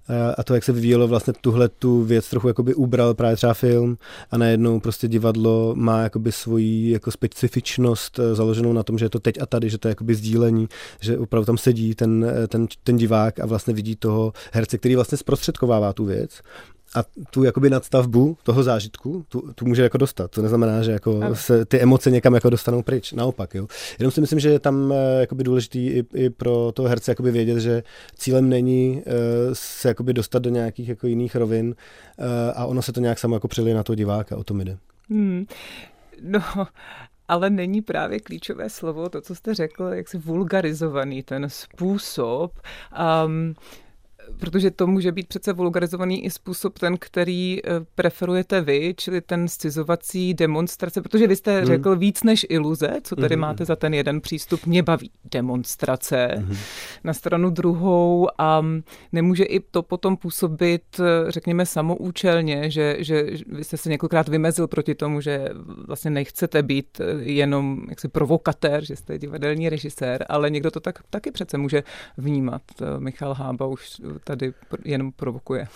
a to, jak se vyvíjelo vlastně tuhle tu věc, trochu jakoby ubral právě třeba film a najednou prostě divadlo má jakoby svoji jako specifičnost založenou na tom, že je to teď a tady, že to je jakoby sdílení, že opravdu tam sedí ten, ten, ten divák a vlastně vidí toho herce, který vlastně zprostředkovává tu věc. A tu jakoby nadstavbu toho zážitku, tu, tu může jako dostat. To neznamená, že jako se ty emoce někam jako dostanou pryč. Naopak, jo. Jenom si myslím, že je tam jakoby důležitý i, i pro toho herce jakoby vědět, že cílem není uh, se jakoby dostat do nějakých jako jiných rovin uh, a ono se to nějak samo jako přelije na toho diváka, o tom jde. Hmm. No, ale není právě klíčové slovo, to, co jste řekl, jaksi vulgarizovaný ten způsob. Um, Protože to může být přece vulgarizovaný i způsob ten, který preferujete vy, čili ten scizovací demonstrace, protože vy jste hmm. řekl víc než iluze, co tady hmm. máte za ten jeden přístup, mě baví demonstrace. Hmm. Na stranu druhou a nemůže i to potom působit, řekněme, samoučelně, že, že vy jste se několikrát vymezil proti tomu, že vlastně nechcete být jenom jaksi provokatér, že jste divadelní režisér, ale někdo to tak taky přece může vnímat. Michal Hába už tady jenom provokuje.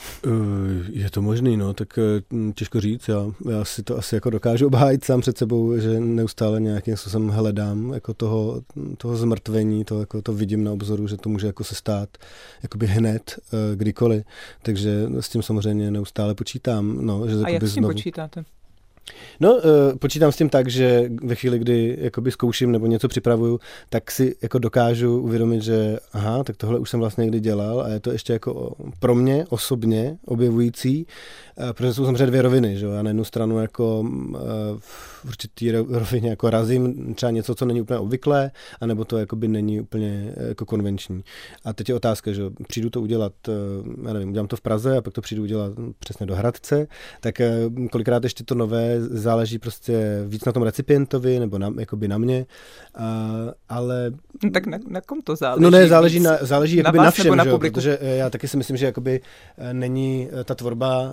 Je to možný, no, tak těžko říct. Já, já si to asi jako dokážu obhájit sám před sebou, že neustále nějakým způsobem hledám jako toho, toho zmrtvení, to, jako to vidím na obzoru, že to může jako se stát jakoby hned, kdykoliv. Takže s tím samozřejmě neustále počítám. No, že a jak s tím znovu... počítáte? No, uh, počítám s tím tak, že ve chvíli, kdy jakoby zkouším nebo něco připravuju, tak si jako dokážu uvědomit, že aha, tak tohle už jsem vlastně někdy dělal a je to ještě jako pro mě osobně objevující, uh, protože jsou samozřejmě dvě roviny, že jo? Já na jednu stranu jako uh, v určitý rovině jako razím třeba něco, co není úplně obvyklé, anebo to jakoby není úplně jako konvenční. A teď je otázka, že přijdu to udělat, uh, já nevím, udělám to v Praze a pak to přijdu udělat přesně do Hradce, tak uh, kolikrát ještě to nové záleží prostě víc na tom recipientovi nebo na, jakoby na mě, a, ale... No, tak na, na kom to záleží? No ne, záleží na, záleží na, jakoby na všem, na že, protože já taky si myslím, že jakoby není ta tvorba,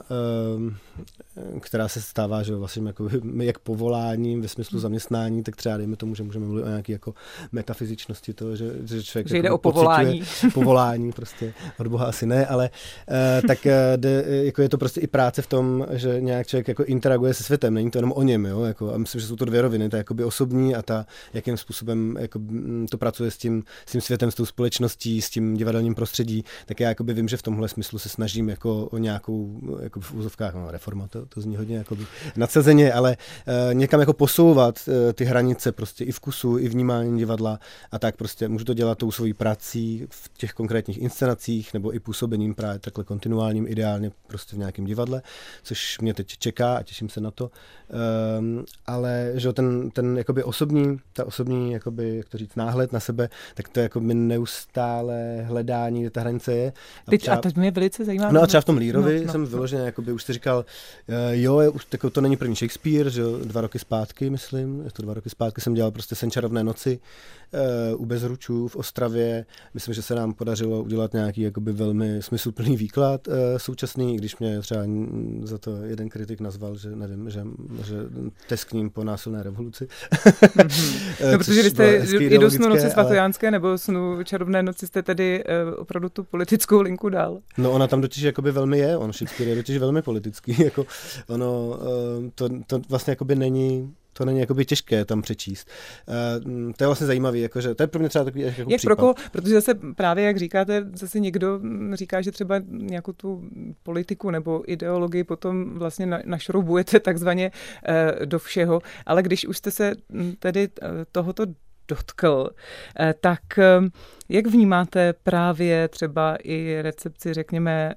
která se stává, že vlastně jako, jak povoláním ve smyslu zaměstnání, tak třeba dejme tomu, že můžeme mluvit o nějaké jako metafyzičnosti toho, že, že člověk že jde o povolání. Povolání prostě, od Boha asi ne, ale tak jde, jako je to prostě i práce v tom, že nějak člověk jako interaguje se světem, není to jenom o něm, jo, jako, a myslím, že jsou to dvě roviny, ta jakoby osobní a ta, jakým způsobem jako, to pracuje s tím, s tím světem, s tou společností, s tím divadelním prostředí, tak já jakoby vím, že v tomhle smyslu se snažím jako o nějakou, jako v úzovkách, no, reforma, to, to zní hodně jakoby nadsazeně, ale uh, někam jako posouvat uh, ty hranice prostě i vkusu, i vnímání divadla a tak prostě můžu to dělat tou svojí prací v těch konkrétních inscenacích nebo i působením právě takhle kontinuálním, ideálně prostě v nějakém divadle, což mě teď čeká a těším se na to. Um, ale že ten, ten jakoby osobní, ta osobní, jakoby, jak to říct, náhled na sebe, tak to je jakoby neustále hledání, kde ta hranice je. A, Teď, třeba, a to mě velice zajímá. No a třeba v tom Lírovi no, no, jsem no. vyloženě, jakoby, už jsi říkal, uh, jo, už tako, to není první Shakespeare, že jo, dva roky zpátky, myslím, je to dva roky zpátky jsem dělal prostě Sen čarovné noci uh, u Bezručů v Ostravě. Myslím, že se nám podařilo udělat nějaký jakoby velmi smysluplný výklad uh, současný, když mě třeba za to jeden kritik nazval, že nevím, že, že teskním po násilné revoluci. Mm-hmm. No, protože vy jste i do Snu noci svatojánské ale... nebo Snu čarovné noci jste tedy uh, opravdu tu politickou linku dal. No ona tam totiž jakoby velmi je, on Shakespeare je totiž velmi politický, jako ono, uh, to, to vlastně jakoby není To není jakoby těžké tam přečíst. Uh, to je vlastně zajímavé, jakože to je pro mě třeba takový jako jak případ. Proko, protože zase právě, jak říkáte, zase někdo říká, že třeba nějakou tu politiku nebo ideologii potom vlastně na, našroubujete takzvaně uh, do všeho, ale když už jste se tedy tohoto dotkl, tak jak vnímáte právě třeba i recepci, řekněme,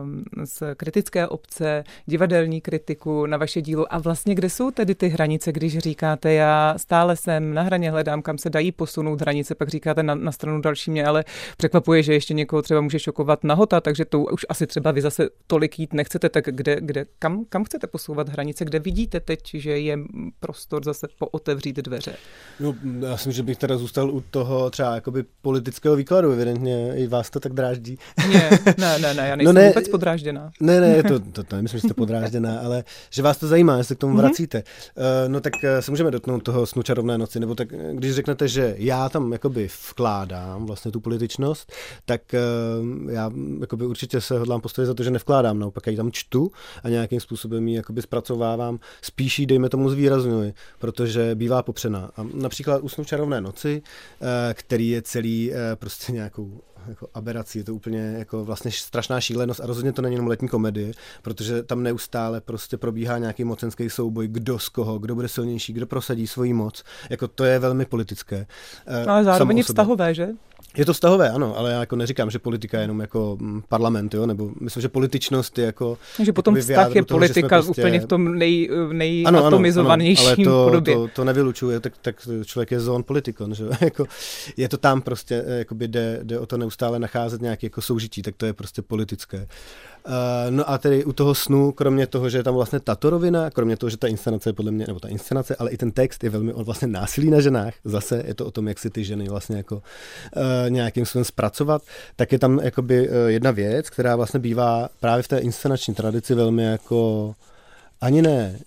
z kritické obce, divadelní kritiku na vaše dílo a vlastně kde jsou tedy ty hranice, když říkáte, já stále jsem na hraně, hledám, kam se dají posunout hranice, pak říkáte na, na stranu další mě, ale překvapuje, že ještě někoho třeba může šokovat nahota, takže to už asi třeba vy zase tolik jít nechcete, tak kde, kde kam, kam chcete posouvat hranice, kde vidíte teď, že je prostor zase pootevřít dveře? No, já myslím, že bych teda zůstal u toho třeba jakoby politické politického výkladu, evidentně i vás to tak dráždí. Ne, ne, ne, ne, já nejsem no ne, vůbec podrážděná. Ne, ne, to, to, to nemyslím, že jste podrážděná, ale že vás to zajímá, jestli k tomu vracíte. Mm-hmm. Uh, no tak uh, se můžeme dotknout toho Snu čarovné noci, nebo tak, když řeknete, že já tam jakoby vkládám vlastně tu političnost, tak uh, já jakoby určitě se hodlám postavit za to, že nevkládám, naopak já ji tam čtu a nějakým způsobem ji jakoby zpracovávám, spíš ji, dejme tomu, zvýrazňuji, protože bývá popřená. A například u Snu čarovné noci, uh, který je celý uh, prostě nějakou jako aberací, je to úplně jako vlastně strašná šílenost a rozhodně to není jenom letní komedie, protože tam neustále prostě probíhá nějaký mocenský souboj, kdo z koho, kdo bude silnější, kdo prosadí svoji moc. Jako to je velmi politické. Ale zároveň je vztahové, že? Je to vztahové, ano, ale já jako neříkám, že politika je jenom jako parlament, jo, nebo myslím, že političnost je jako... Že potom vztah je toho, politika prostě... úplně v tom nej, nejatomizovanějším podobě. Ale to, to, to nevylučuje, tak, tak člověk je zón politikon, že jako, je to tam prostě, jakoby jde, jde o to neustále nacházet nějaké jako soužití, tak to je prostě politické. Uh, no a tedy u toho Snu, kromě toho, že je tam vlastně tato rovina, kromě toho, že ta inscenace je podle mě, nebo ta inscenace, ale i ten text je velmi o vlastně násilí na ženách, zase je to o tom, jak si ty ženy vlastně jako uh, nějakým způsobem zpracovat, tak je tam jakoby uh, jedna věc, která vlastně bývá právě v té inscenační tradici velmi jako ani ne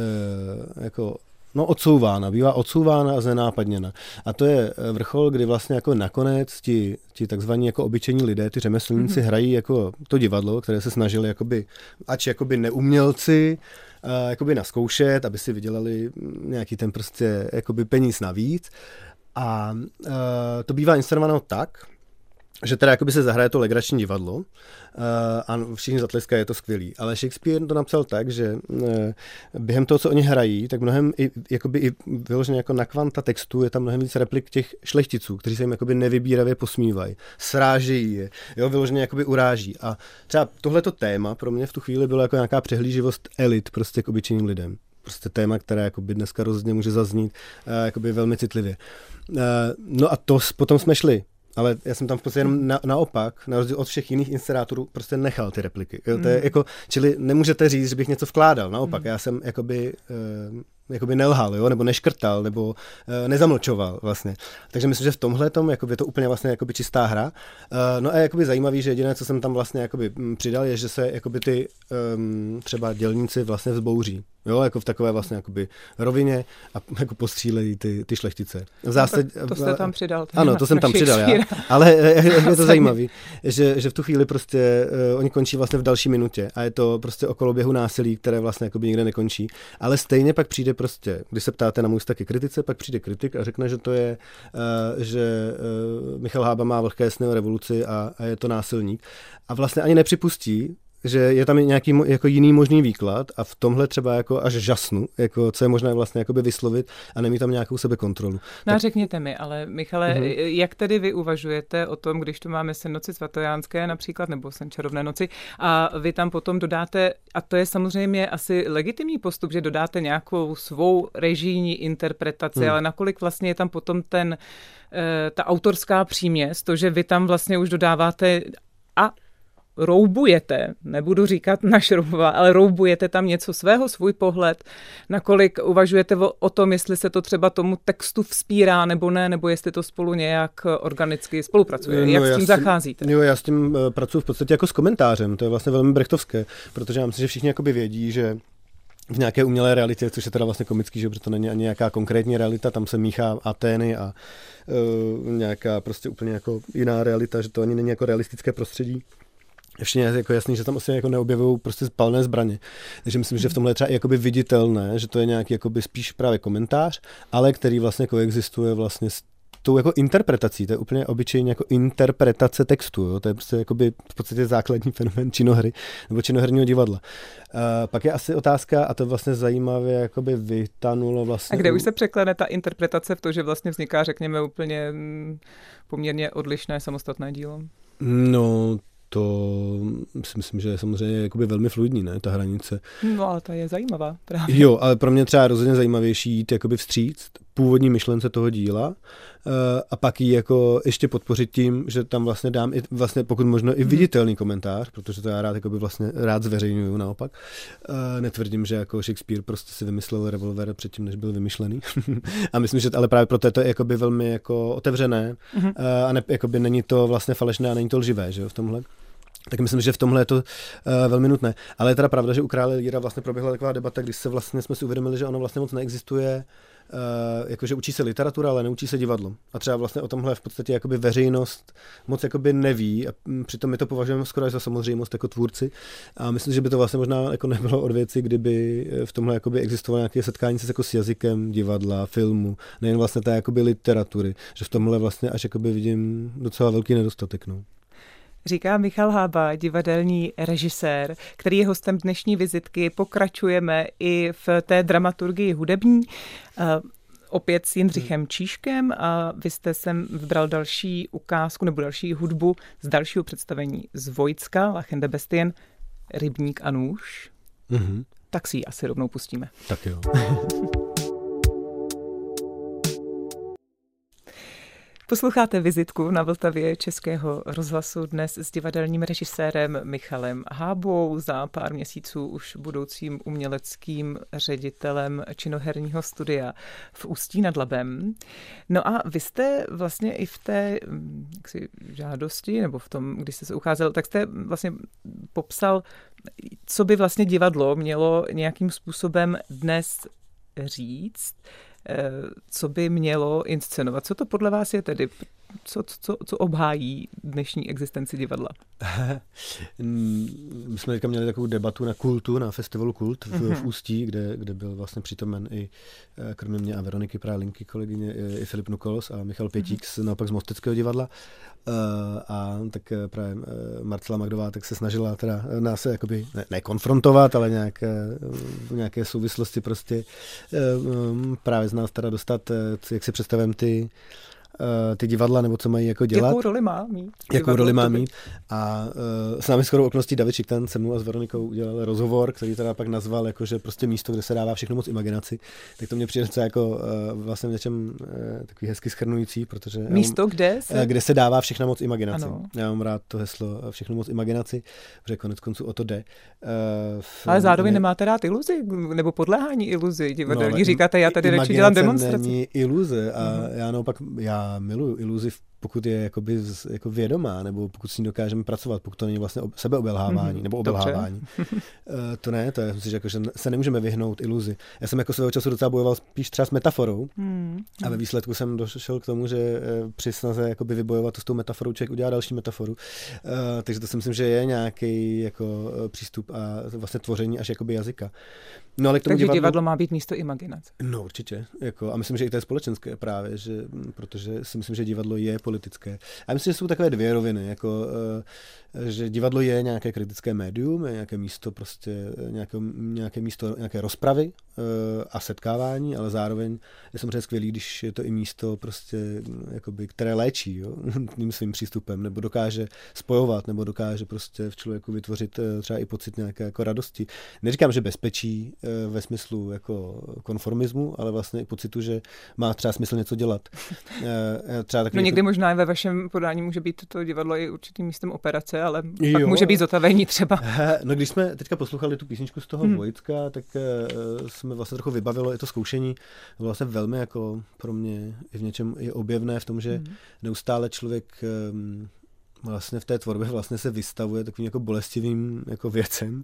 uh, jako no odsouvána, bývá odsouvána a znenápadněna. A to je vrchol, kdy vlastně jako nakonec ti, ti takzvaní jako obyčejní lidé, ty řemeslníci mm-hmm. hrají jako to divadlo, které se snažili jakoby, ač jakoby neumělci, uh, jakoby naskoušet, aby si vydělali nějaký ten prostě jakoby peníz navíc. A uh, to bývá inscenované tak, že teda jakoby se zahraje to legrační divadlo uh, a všichni zatleskají, je to skvělý. Ale Shakespeare to napsal tak, že uh, během toho, co oni hrají, tak mnohem i, jakoby i vyloženě jako na kvanta textu je tam mnohem víc replik těch šlechticů, kteří se jim jakoby nevybíravě posmívají, srážejí je, jo, vyloženě jakoby uráží. A třeba tohleto téma pro mě v tu chvíli bylo jako nějaká přehlíživost elit prostě k obyčejným lidem. Prostě téma, které jakoby dneska rozhodně může zaznít uh, jakoby velmi citlivě. Uh, no a to potom jsme šli. Ale já jsem tam v podstatě jenom na, naopak, na rozdíl od všech jiných inscenátorů, prostě nechal ty repliky. Jo, to je, mm. jako, čili nemůžete říct, že bych něco vkládal. Naopak, mm. já jsem jakoby, uh, jakoby nelhal, jo, nebo neškrtal, nebo uh, nezamlčoval vlastně. Takže myslím, že v tomhle tom je to úplně vlastně jakoby čistá hra. Uh, no a je jakoby zajímavý, že jediné, co jsem tam vlastně jakoby přidal, je, že se jakoby ty um, třeba dělníci vlastně vzbouří. Jo, jako v takové vlastně jakoby rovině a jako postřílejí ty, ty šlechtice. V zásadě, no, to jste tam přidal. Ano, to jsem tam přidal já. Ale je to zajímavý, že, že v tu chvíli prostě uh, oni končí vlastně v další minutě a je to prostě okolo běhu násilí, které vlastně jakoby nikde nekončí. Ale stejně pak přijde prostě, když se ptáte na můj taky kritice, pak přijde kritik a řekne, že to je, uh, že uh, Michal Hába má vlhké sny o revoluci a, a je to násilník. A vlastně ani nepřipustí, že je tam nějaký jako jiný možný výklad a v tomhle třeba jako až žasnu, jako co je možné vlastně jakoby vyslovit a nemít tam nějakou sebekontrolu. No tak... řekněte mi, ale Michale, uh-huh. jak tedy vy uvažujete o tom, když tu máme Sen noci svatojánské například, nebo Sen čarovné noci a vy tam potom dodáte, a to je samozřejmě asi legitimní postup, že dodáte nějakou svou režijní interpretaci, hmm. ale nakolik vlastně je tam potom ten, ta autorská příměs, to, že vy tam vlastně už dodáváte a roubujete, nebudu říkat našroubovat, ale roubujete tam něco svého, svůj pohled, nakolik uvažujete o, o tom, jestli se to třeba tomu textu vzpírá nebo ne, nebo jestli to spolu nějak organicky spolupracuje. No, jak s tím zacházíte? Jo, já s tím uh, pracuji v podstatě jako s komentářem, to je vlastně velmi brechtovské, protože já myslím, že všichni jakoby vědí, že v nějaké umělé realitě, což je teda vlastně komický, že protože to není ani nějaká konkrétní realita, tam se míchá Atény a uh, nějaká prostě úplně jako jiná realita, že to ani není jako realistické prostředí. Ještě je jako jasný, že tam asi jako neobjevují prostě palné zbraně. Takže myslím, že v tomhle je třeba i jakoby viditelné, že to je nějaký jakoby spíš právě komentář, ale který vlastně koexistuje vlastně s tou jako interpretací. To je úplně obyčejně jako interpretace textu. Jo? To je prostě jakoby v podstatě základní fenomén činohry nebo činoherního divadla. Uh, pak je asi otázka, a to vlastně zajímavě jakoby vytanulo vlastně... A kde už se překlene ta interpretace v to, že vlastně vzniká, řekněme, úplně poměrně odlišné samostatné dílo? No, to si myslím, že je samozřejmě jakoby velmi fluidní, ne, ta hranice. No, ale to je zajímavá právě. Jo, ale pro mě třeba rozhodně zajímavější jít jakoby vstříc původní myšlence toho díla a pak ji jako ještě podpořit tím, že tam vlastně dám i vlastně pokud možno i viditelný komentář, protože to já rád jakoby vlastně rád zveřejňuju naopak. Netvrdím, že jako Shakespeare prostě si vymyslel revolver předtím, než byl vymyšlený. A myslím, že ale právě proto je to jakoby velmi jako otevřené mm-hmm. a ne, jakoby není to vlastně falešné a není to lživé, že jo, v tomhle. Tak myslím, že v tomhle je to uh, velmi nutné. Ale je teda pravda, že u Krále Líra vlastně proběhla taková debata, když se vlastně jsme si uvědomili, že ono vlastně moc neexistuje, uh, jakože učí se literatura, ale neučí se divadlo. A třeba vlastně o tomhle v podstatě jakoby veřejnost moc jakoby neví a přitom my to považujeme skoro až za samozřejmost jako tvůrci. A myslím, že by to vlastně možná jako nebylo od věci, kdyby v tomhle jakoby existovalo nějaké setkání se jako s jazykem divadla, filmu, nejen vlastně té jakoby literatury, že v tomhle vlastně až jakoby vidím docela velký nedostatek. No. Říká Michal Hába, divadelní režisér, který je hostem dnešní vizitky. Pokračujeme i v té dramaturgii hudební, uh, opět s Jindřichem Číškem a vy jste sem vybral další ukázku nebo další hudbu z dalšího představení z Vojcka, Lachende Bestien, Rybník a nůž. Mm-hmm. Tak si ji asi rovnou pustíme. Tak jo. Posloucháte vizitku na Vltavě Českého rozhlasu dnes s divadelním režisérem Michalem Hábou, za pár měsíců už budoucím uměleckým ředitelem činoherního studia v Ústí nad Labem. No a vy jste vlastně i v té jaksi, žádosti, nebo v tom, když jste se ucházel, tak jste vlastně popsal, co by vlastně divadlo mělo nějakým způsobem dnes říct, co by mělo inscenovat. Co to podle vás je tedy? Co, co, co obhájí dnešní existenci divadla? My jsme teďka měli takovou debatu na Kultu, na festivalu Kult v, mm-hmm. v Ústí, kde, kde byl vlastně přítomen i kromě mě a Veroniky Prálinky, kolegyně, i Filip Nukolos a Michal Pětík mm-hmm. naopak z Mosteckého divadla. A tak právě Marcela Magdová tak se snažila teda nás jakoby ne, ne konfrontovat, ale nějaké, nějaké souvislosti prostě právě z nás teda dostat, jak si představím ty ty divadla, nebo co mají jako dělat. Jakou roli má mít? Jakou roli má mít. A uh, s námi skoro okolností David Šiktan se mnou a s Veronikou udělal rozhovor, který teda pak nazval jako, že prostě místo, kde se dává všechno moc imaginaci. Tak to mě přijde jako uh, vlastně v něčem uh, takový hezky shrnující, protože... Místo, mám, kde se... Uh, kde se dává všechno moc imaginaci. Ano. Já mám rád to heslo všechno moc imaginaci, protože konec konců o to jde. Uh, v, ale zároveň ne... nemáte rád iluzi, nebo podléhání iluzi divadelní. No, říkáte, já tady radši dělám demonstraci. Není iluze a uh-huh. já naopak, já miluju iluzi, pokud je jakoby, jako vědomá, nebo pokud s ní dokážeme pracovat, pokud to není vlastně sebeobelhávání, mm-hmm. nebo obelhávání. uh, to ne, to je, myslím, že, jako, že se nemůžeme vyhnout iluzi. Já jsem jako svého času docela bojoval spíš třeba s metaforou mm-hmm. a ve výsledku jsem došel k tomu, že při snaze jakoby vybojovat to s tou metaforou člověk udělá další metaforu. Uh, takže to si myslím, že je nějaký jako přístup a vlastně tvoření až jakoby jazyka. No, ale k tomu takže divadlu... divadlo má být místo imaginace. No určitě. Jako, a myslím, že i to je společenské právě, že, protože si myslím, že divadlo je politické. A myslím, že jsou takové dvě roviny, jako, že divadlo je nějaké kritické médium, je nějaké místo prostě, nějaké, nějaké místo nějaké rozpravy a setkávání, ale zároveň je samozřejmě skvělý, když je to i místo prostě, jakoby, které léčí, jo, tím svým přístupem, nebo dokáže spojovat, nebo dokáže prostě v člověku vytvořit třeba i pocit nějaké jako radosti. Neříkám, že bezpečí ve smyslu jako konformismu, ale vlastně i pocitu, že má třeba smysl něco dělat. Třeba no někdy jako... možná ve vašem podání může být to divadlo i určitým místem operace, ale jo. pak může být zotavení třeba. No když jsme teďka poslouchali tu písničku z toho hmm. Vojtka, tak uh, jsme vlastně trochu vybavilo i to zkoušení. Bylo vlastně velmi jako pro mě i v něčem je objevné v tom, že hmm. neustále člověk um, vlastně v té tvorbě vlastně se vystavuje takovým jako bolestivým jako věcem.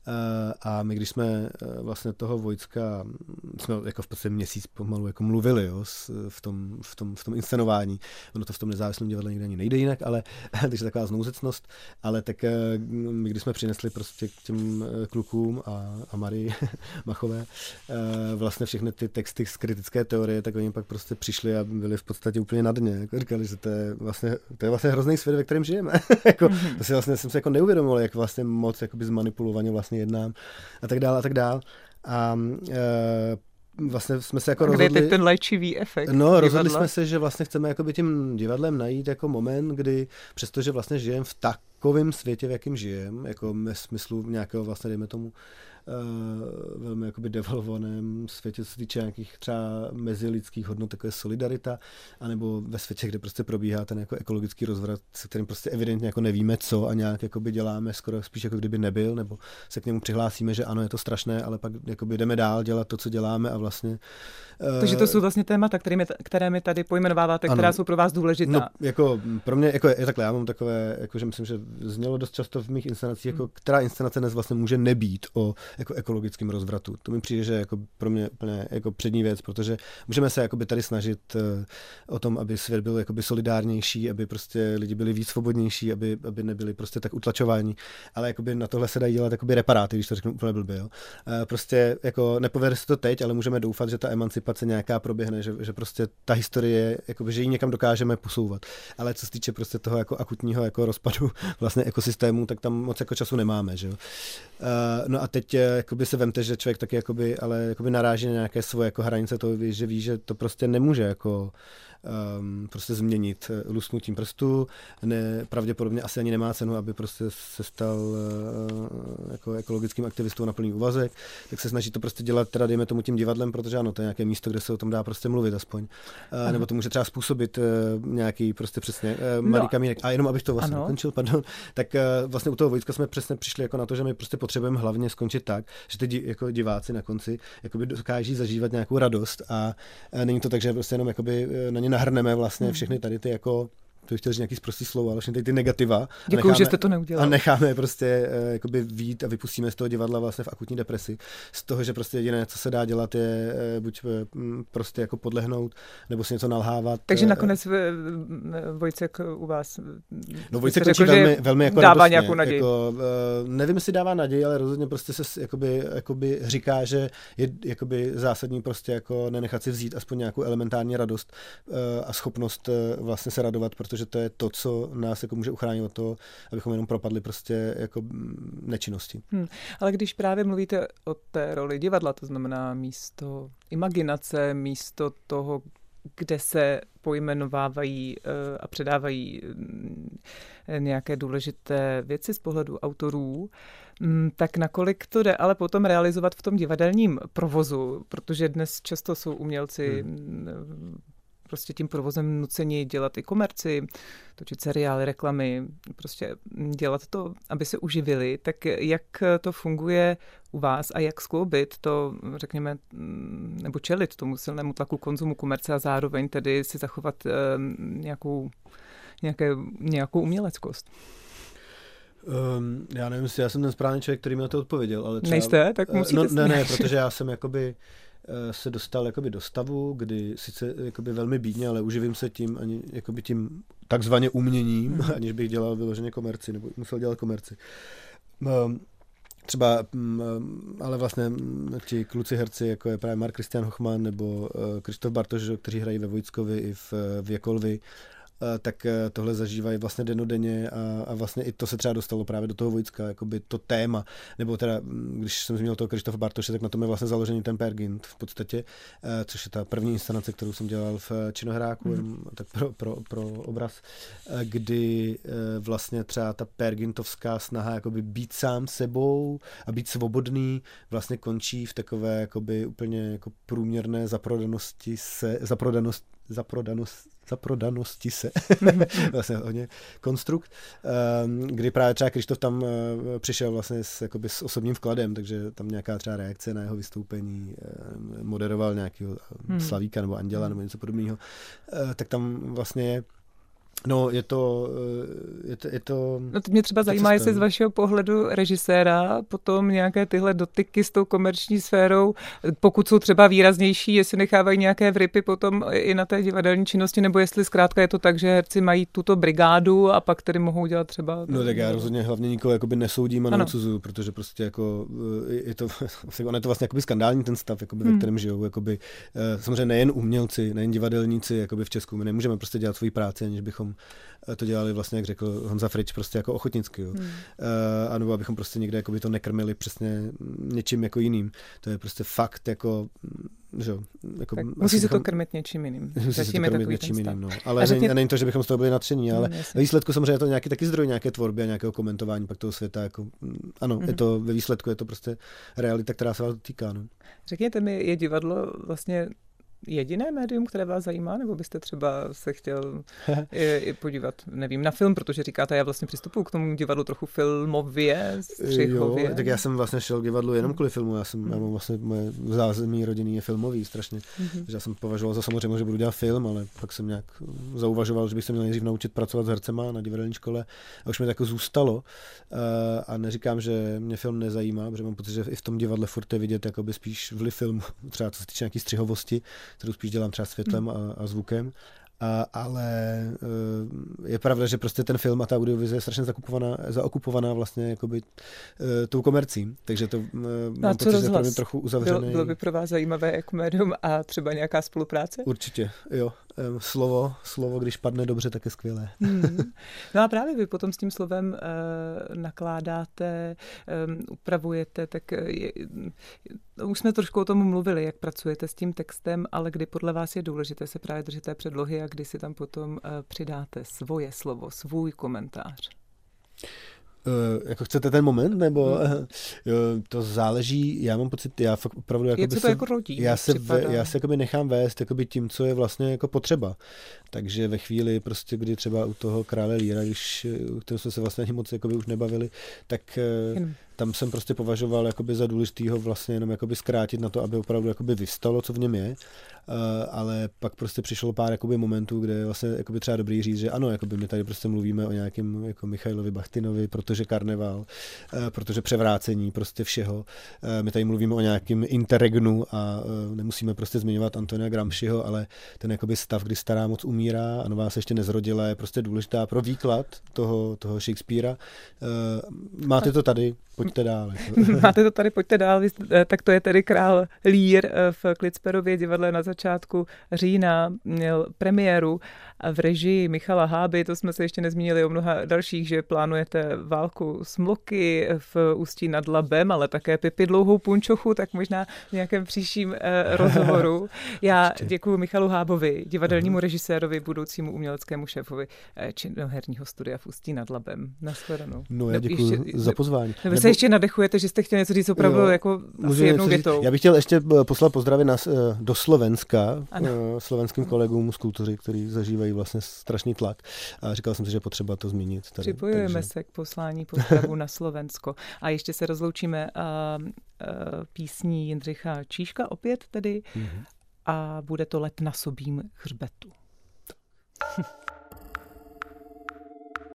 A my, když jsme vlastně toho Vojcka, jsme jako v podstatě měsíc pomalu jako mluvili, jo, v tom, v tom, v tom inscenování. Ono to v tom nezávislém divadle nikdy ani nejde jinak, ale takže taková znouzecnost. Ale tak my, když jsme přinesli prostě k těm klukům a, a Marii Machové vlastně všechny ty texty z kritické teorie, tak oni pak prostě přišli a byli v podstatě úplně na dně. Jako říkali, že to je vlastně, to je vlastně hrozný svět, ve kterém žijeme. jako, mm-hmm. To si vlastně jsem se jako neuvědomil, jak vlastně moc jakoby zmanipulovaně vlastně jednám a tak dál a tak dál. A e, vlastně jsme se jako a kde rozhodli... je teď ten léčivý efekt? No, divadla? Rozhodli jsme se, že vlastně chceme jakoby tím divadlem najít jako moment, kdy přestože vlastně žijeme v tak takovém světě, v jakém žijeme, jako ve smyslu nějakého vlastně, dejme tomu, Uh, velmi jakoby devalvovaném světě, co se týče nějakých třeba mezilidských hodnot, jako je solidarita, anebo ve světě, kde prostě probíhá ten jako ekologický rozvrat, se kterým prostě evidentně jako nevíme co a nějak jakoby děláme skoro spíš jako kdyby nebyl, nebo se k němu přihlásíme, že ano, je to strašné, ale pak jakoby jdeme dál dělat to, co děláme a vlastně... Uh, Takže to jsou vlastně témata, které mi, které mi tady pojmenováváte, ano, která jsou pro vás důležitá. No, jako pro mě, jako je takhle, já mám takové, jako že myslím, že znělo dost často v mých inscenacích, jako hmm. která inscenace dnes vlastně může nebýt o jako ekologickým rozvratu. To mi přijde, že jako pro mě úplně jako přední věc, protože můžeme se jakoby tady snažit uh, o tom, aby svět byl jakoby solidárnější, aby prostě lidi byli víc svobodnější, aby, aby nebyli prostě tak utlačováni, ale jakoby na tohle se dají dělat jakoby reparáty, když to řeknu úplně blbě. Jo. Uh, prostě jako nepovede se to teď, ale můžeme doufat, že ta emancipace nějaká proběhne, že, že prostě ta historie, jakoby, že ji někam dokážeme posouvat. Ale co se týče prostě toho jako akutního jako rozpadu vlastně ekosystému, tak tam moc jako času nemáme, že jo. Uh, no a teď jakoby se vemte, že člověk taky jakoby, ale jakoby naráží na nějaké svoje jako hranice toho, že ví, že to prostě nemůže jako um, prostě změnit lusknutím prstu. Ne, pravděpodobně asi ani nemá cenu, aby prostě se stal uh, jako ekologickým aktivistou na plný úvazek, tak se snaží to prostě dělat teda dejme tomu tím divadlem, protože ano, to je nějaké místo, kde se o tom dá prostě mluvit aspoň. Uh, nebo to může třeba způsobit uh, nějaký prostě přesně uh, malý no. kamínek. A jenom abych to vlastně ukončil, pardon, tak uh, vlastně u toho Vojtska jsme přesně přišli jako na to, že my prostě potřebujeme hlavně skončit tak, že ty jako diváci na konci jakoby dokáží zažívat nějakou radost a, a není to tak, že prostě jenom jakoby na ně nahrneme vlastně všechny tady ty jako to bych chtěl říct nějaký sprostý slovo, ale všechny tady ty negativa. Děkuju, že jste to neudělal. A necháme prostě uh, jakoby vít a vypustíme z toho divadla vlastně v akutní depresi. Z toho, že prostě jediné, co se dá dělat, je uh, buď uh, prostě jako podlehnout, nebo si něco nalhávat. Takže nakonec uh, Vojcek u vás No Vojcek končí velmi, velmi jako dává radostně, nějakou naději. Jako, uh, nevím, jestli dává naději, ale rozhodně prostě se jakoby, jakoby říká, že je jakoby zásadní prostě jako nenechat si vzít aspoň nějakou elementární radost uh, a schopnost uh, vlastně se radovat, protože to je to, co nás jako může uchránit od toho, abychom jenom propadli prostě jako nečinnosti. Hmm. Ale když právě mluvíte o té roli divadla, to znamená místo imaginace, místo toho, kde se pojmenovávají a předávají nějaké důležité věci z pohledu autorů, tak nakolik to jde ale potom realizovat v tom divadelním provozu, protože dnes často jsou umělci hmm. prostě tím provozem nuceni dělat i komerci, točit seriály, reklamy, prostě dělat to, aby se uživili. Tak jak to funguje u vás a jak skloubit to, řekněme, nebo čelit tomu silnému tlaku konzumu komerce a zároveň tedy si zachovat nějakou, nějaké, nějakou uměleckost? Um, já nevím, jestli já jsem ten správný člověk, který mi na to odpověděl, ale třeba... Nejste? Tak musíte no, ne, ne, protože já jsem jakoby se dostal jakoby do stavu, kdy sice jakoby velmi bídně, ale uživím se tím ani jakoby tím takzvaně uměním, mm. aniž bych dělal vyloženě komerci, nebo musel dělat komerci. Um, třeba, um, ale vlastně ti kluci herci, jako je právě Mark Christian Hochman nebo Krištof uh, Bartoš, kteří hrají ve Vojtskovi i v, v Jekolvi, tak tohle zažívají vlastně dennodenně a, a vlastně i to se třeba dostalo právě do toho Vojtska, jakoby to téma, nebo teda, když jsem zmínil toho Krištofa Bartoše, tak na tom je vlastně založený ten Peer Gynt v podstatě, což je ta první inscenace, kterou jsem dělal v Činohráku, mm. tak pro, pro, pro obraz, kdy vlastně třeba ta Peer Gyntovská snaha jakoby být sám sebou a být svobodný vlastně končí v takové jakoby úplně jako průměrné zaprodanosti se, zaprodanost, zaprodanost zaprodanosti se, vlastně hodně konstrukt, kdy právě třeba Krištof tam přišel vlastně s, jakoby s osobním vkladem, takže tam nějaká třeba reakce na jeho vystoupení, moderoval nějakého hmm. Slavíka nebo Anděla nebo něco podobného, tak tam vlastně je No, je to... Je to, je to no to mě třeba zajímá, jestli z vašeho pohledu režiséra potom nějaké tyhle dotyky s tou komerční sférou, pokud jsou třeba výraznější, jestli nechávají nějaké vrypy potom i na té divadelní činnosti, nebo jestli zkrátka je to tak, že herci mají tuto brigádu a pak tedy mohou dělat třeba... No tak já rozhodně hlavně nikoho jakoby nesoudím a neodsuzuju, protože prostě jako je to, on je to vlastně jakoby skandální ten stav, jakoby, hmm. ve kterém žijou. Jakoby, samozřejmě nejen umělci, nejen divadelníci jakoby v Česku, my nemůžeme prostě dělat svoji práci, aniž bychom to dělali vlastně, jak řekl Honza Frič, prostě jako ochotnicky. Jo. Hmm. Uh, a nebo abychom prostě někde jakoby to nekrmili přesně něčím jako jiným. To je prostě fakt jako, že jo. Jako, musí se to krmit něčím jiným. Musí se to krmit něčím jiným, no. Ale není, tě... není to, že bychom z toho byli nadšení, ale hmm, ve výsledku samozřejmě je to nějaký taky zdroj nějaké tvorby a nějakého komentování pak toho světa. Jako, ano, hmm. je to, ve výsledku je to prostě realita, která se vás týká. No. Řekněte mi, je divadlo vlastně jediné médium, které vás zajímá, nebo byste třeba se chtěl i, i podívat, nevím, na film, protože říkáte, já vlastně přistupuji k tomu divadlu trochu filmově, střichově. Jo, tak já jsem vlastně šel k divadlu jenom kvůli filmu, já jsem, mm. já mám vlastně, moje zázemí rodiny je filmový strašně, mm-hmm. že já jsem považoval za samozřejmě, že budu dělat film, ale pak jsem nějak zauvažoval, že bych se měl nejdřív naučit pracovat s hercema na divadelní škole a už mi to jako zůstalo a neříkám, že mě film nezajímá, protože mám pocit, že i v tom divadle furt je vidět jakoby spíš vliv filmu, třeba co se týče nějaký střihovosti, kterou spíš dělám třeba světlem a, a zvukem. A, ale je pravda, že prostě ten film a ta audiovize je strašně zakupovaná, zaokupovaná vlastně jakoby tou komercí. Takže to mám pocit, že je pro mě trochu uzavřený. Bylo, bylo by pro vás zajímavé jako médium a třeba nějaká spolupráce? Určitě, jo. Slovo, slovo, když padne dobře, tak je skvělé. Hmm. No a právě vy potom s tím slovem uh, nakládáte, um, upravujete, tak je, už jsme trošku o tom mluvili, jak pracujete s tím textem, ale kdy podle vás je důležité se právě držet té předlohy a kdy si tam potom uh, přidáte svoje slovo, svůj komentář. Uh, jako chcete ten moment, nebo uh, to záleží, já mám pocit, já fakt opravdu jako se, to jako rodí, já se, ve, já se jakoby nechám vést jakoby tím, co je vlastně jako potřeba. Takže ve chvíli prostě, kdy třeba u toho Krále Líra, když u toho jsme se vlastně ani moc jakoby už nebavili, tak uh, tam jsem prostě považoval jakoby za důležitýho vlastně jenom jakoby zkrátit na to, aby opravdu jakoby vyvstalo, co v něm je. Uh, ale pak prostě přišlo pár jakoby momentů, kde je vlastně jakoby třeba dobrý říct, že ano, jakoby my tady prostě mluvíme o nějakém jako Michailovi Bachtinovi, protože karneval, uh, protože převrácení prostě všeho. Uh, my tady mluvíme o nějakém interregnu a uh, nemusíme prostě zmiňovat Antonia Gramsciho, ale ten jakoby stav, kdy stará moc umírá a nová se ještě nezrodila, je prostě důležitá pro výklad toho, toho Shakespearea. Uh, máte to tady, pojďte dál. Máte to tady, pojďte dál. Tak to je tedy Král Lír v Klitsperově divadle na začátku října. Měl premiéru v režii Michala Háby. To jsme se ještě nezmínili o mnoha dalších, že plánujete Válku smloky v Ústí nad Labem, ale také Pipi Dlouhou punčochu, tak možná v nějakém příštím eh, rozhovoru. Já děkuji Michalu Hábovi, divadelnímu režisérovi, budoucímu uměleckému šéfovi eh, činoherního studia v Ústí nad Labem. Nashledanou. No já děkuji za pozvání. Vy Nebo... se ještě nadechujete, že jste chtěli něco říct opravdu jo, jako asi jednou větou. Já bych chtěl ještě poslat pozdravy na, do Slovenska, ano. slovenským kolegům z kultury, kteří zažívají vlastně strašný tlak. A říkal jsem si, že potřeba to zmínit. Tady, Připojujeme takže... se k poslání pozdravu na Slovensko. A ještě se rozloučíme a, a, písní Jindřicha Číška opět tedy mm-hmm. a bude to Let na Sobím hřbetu.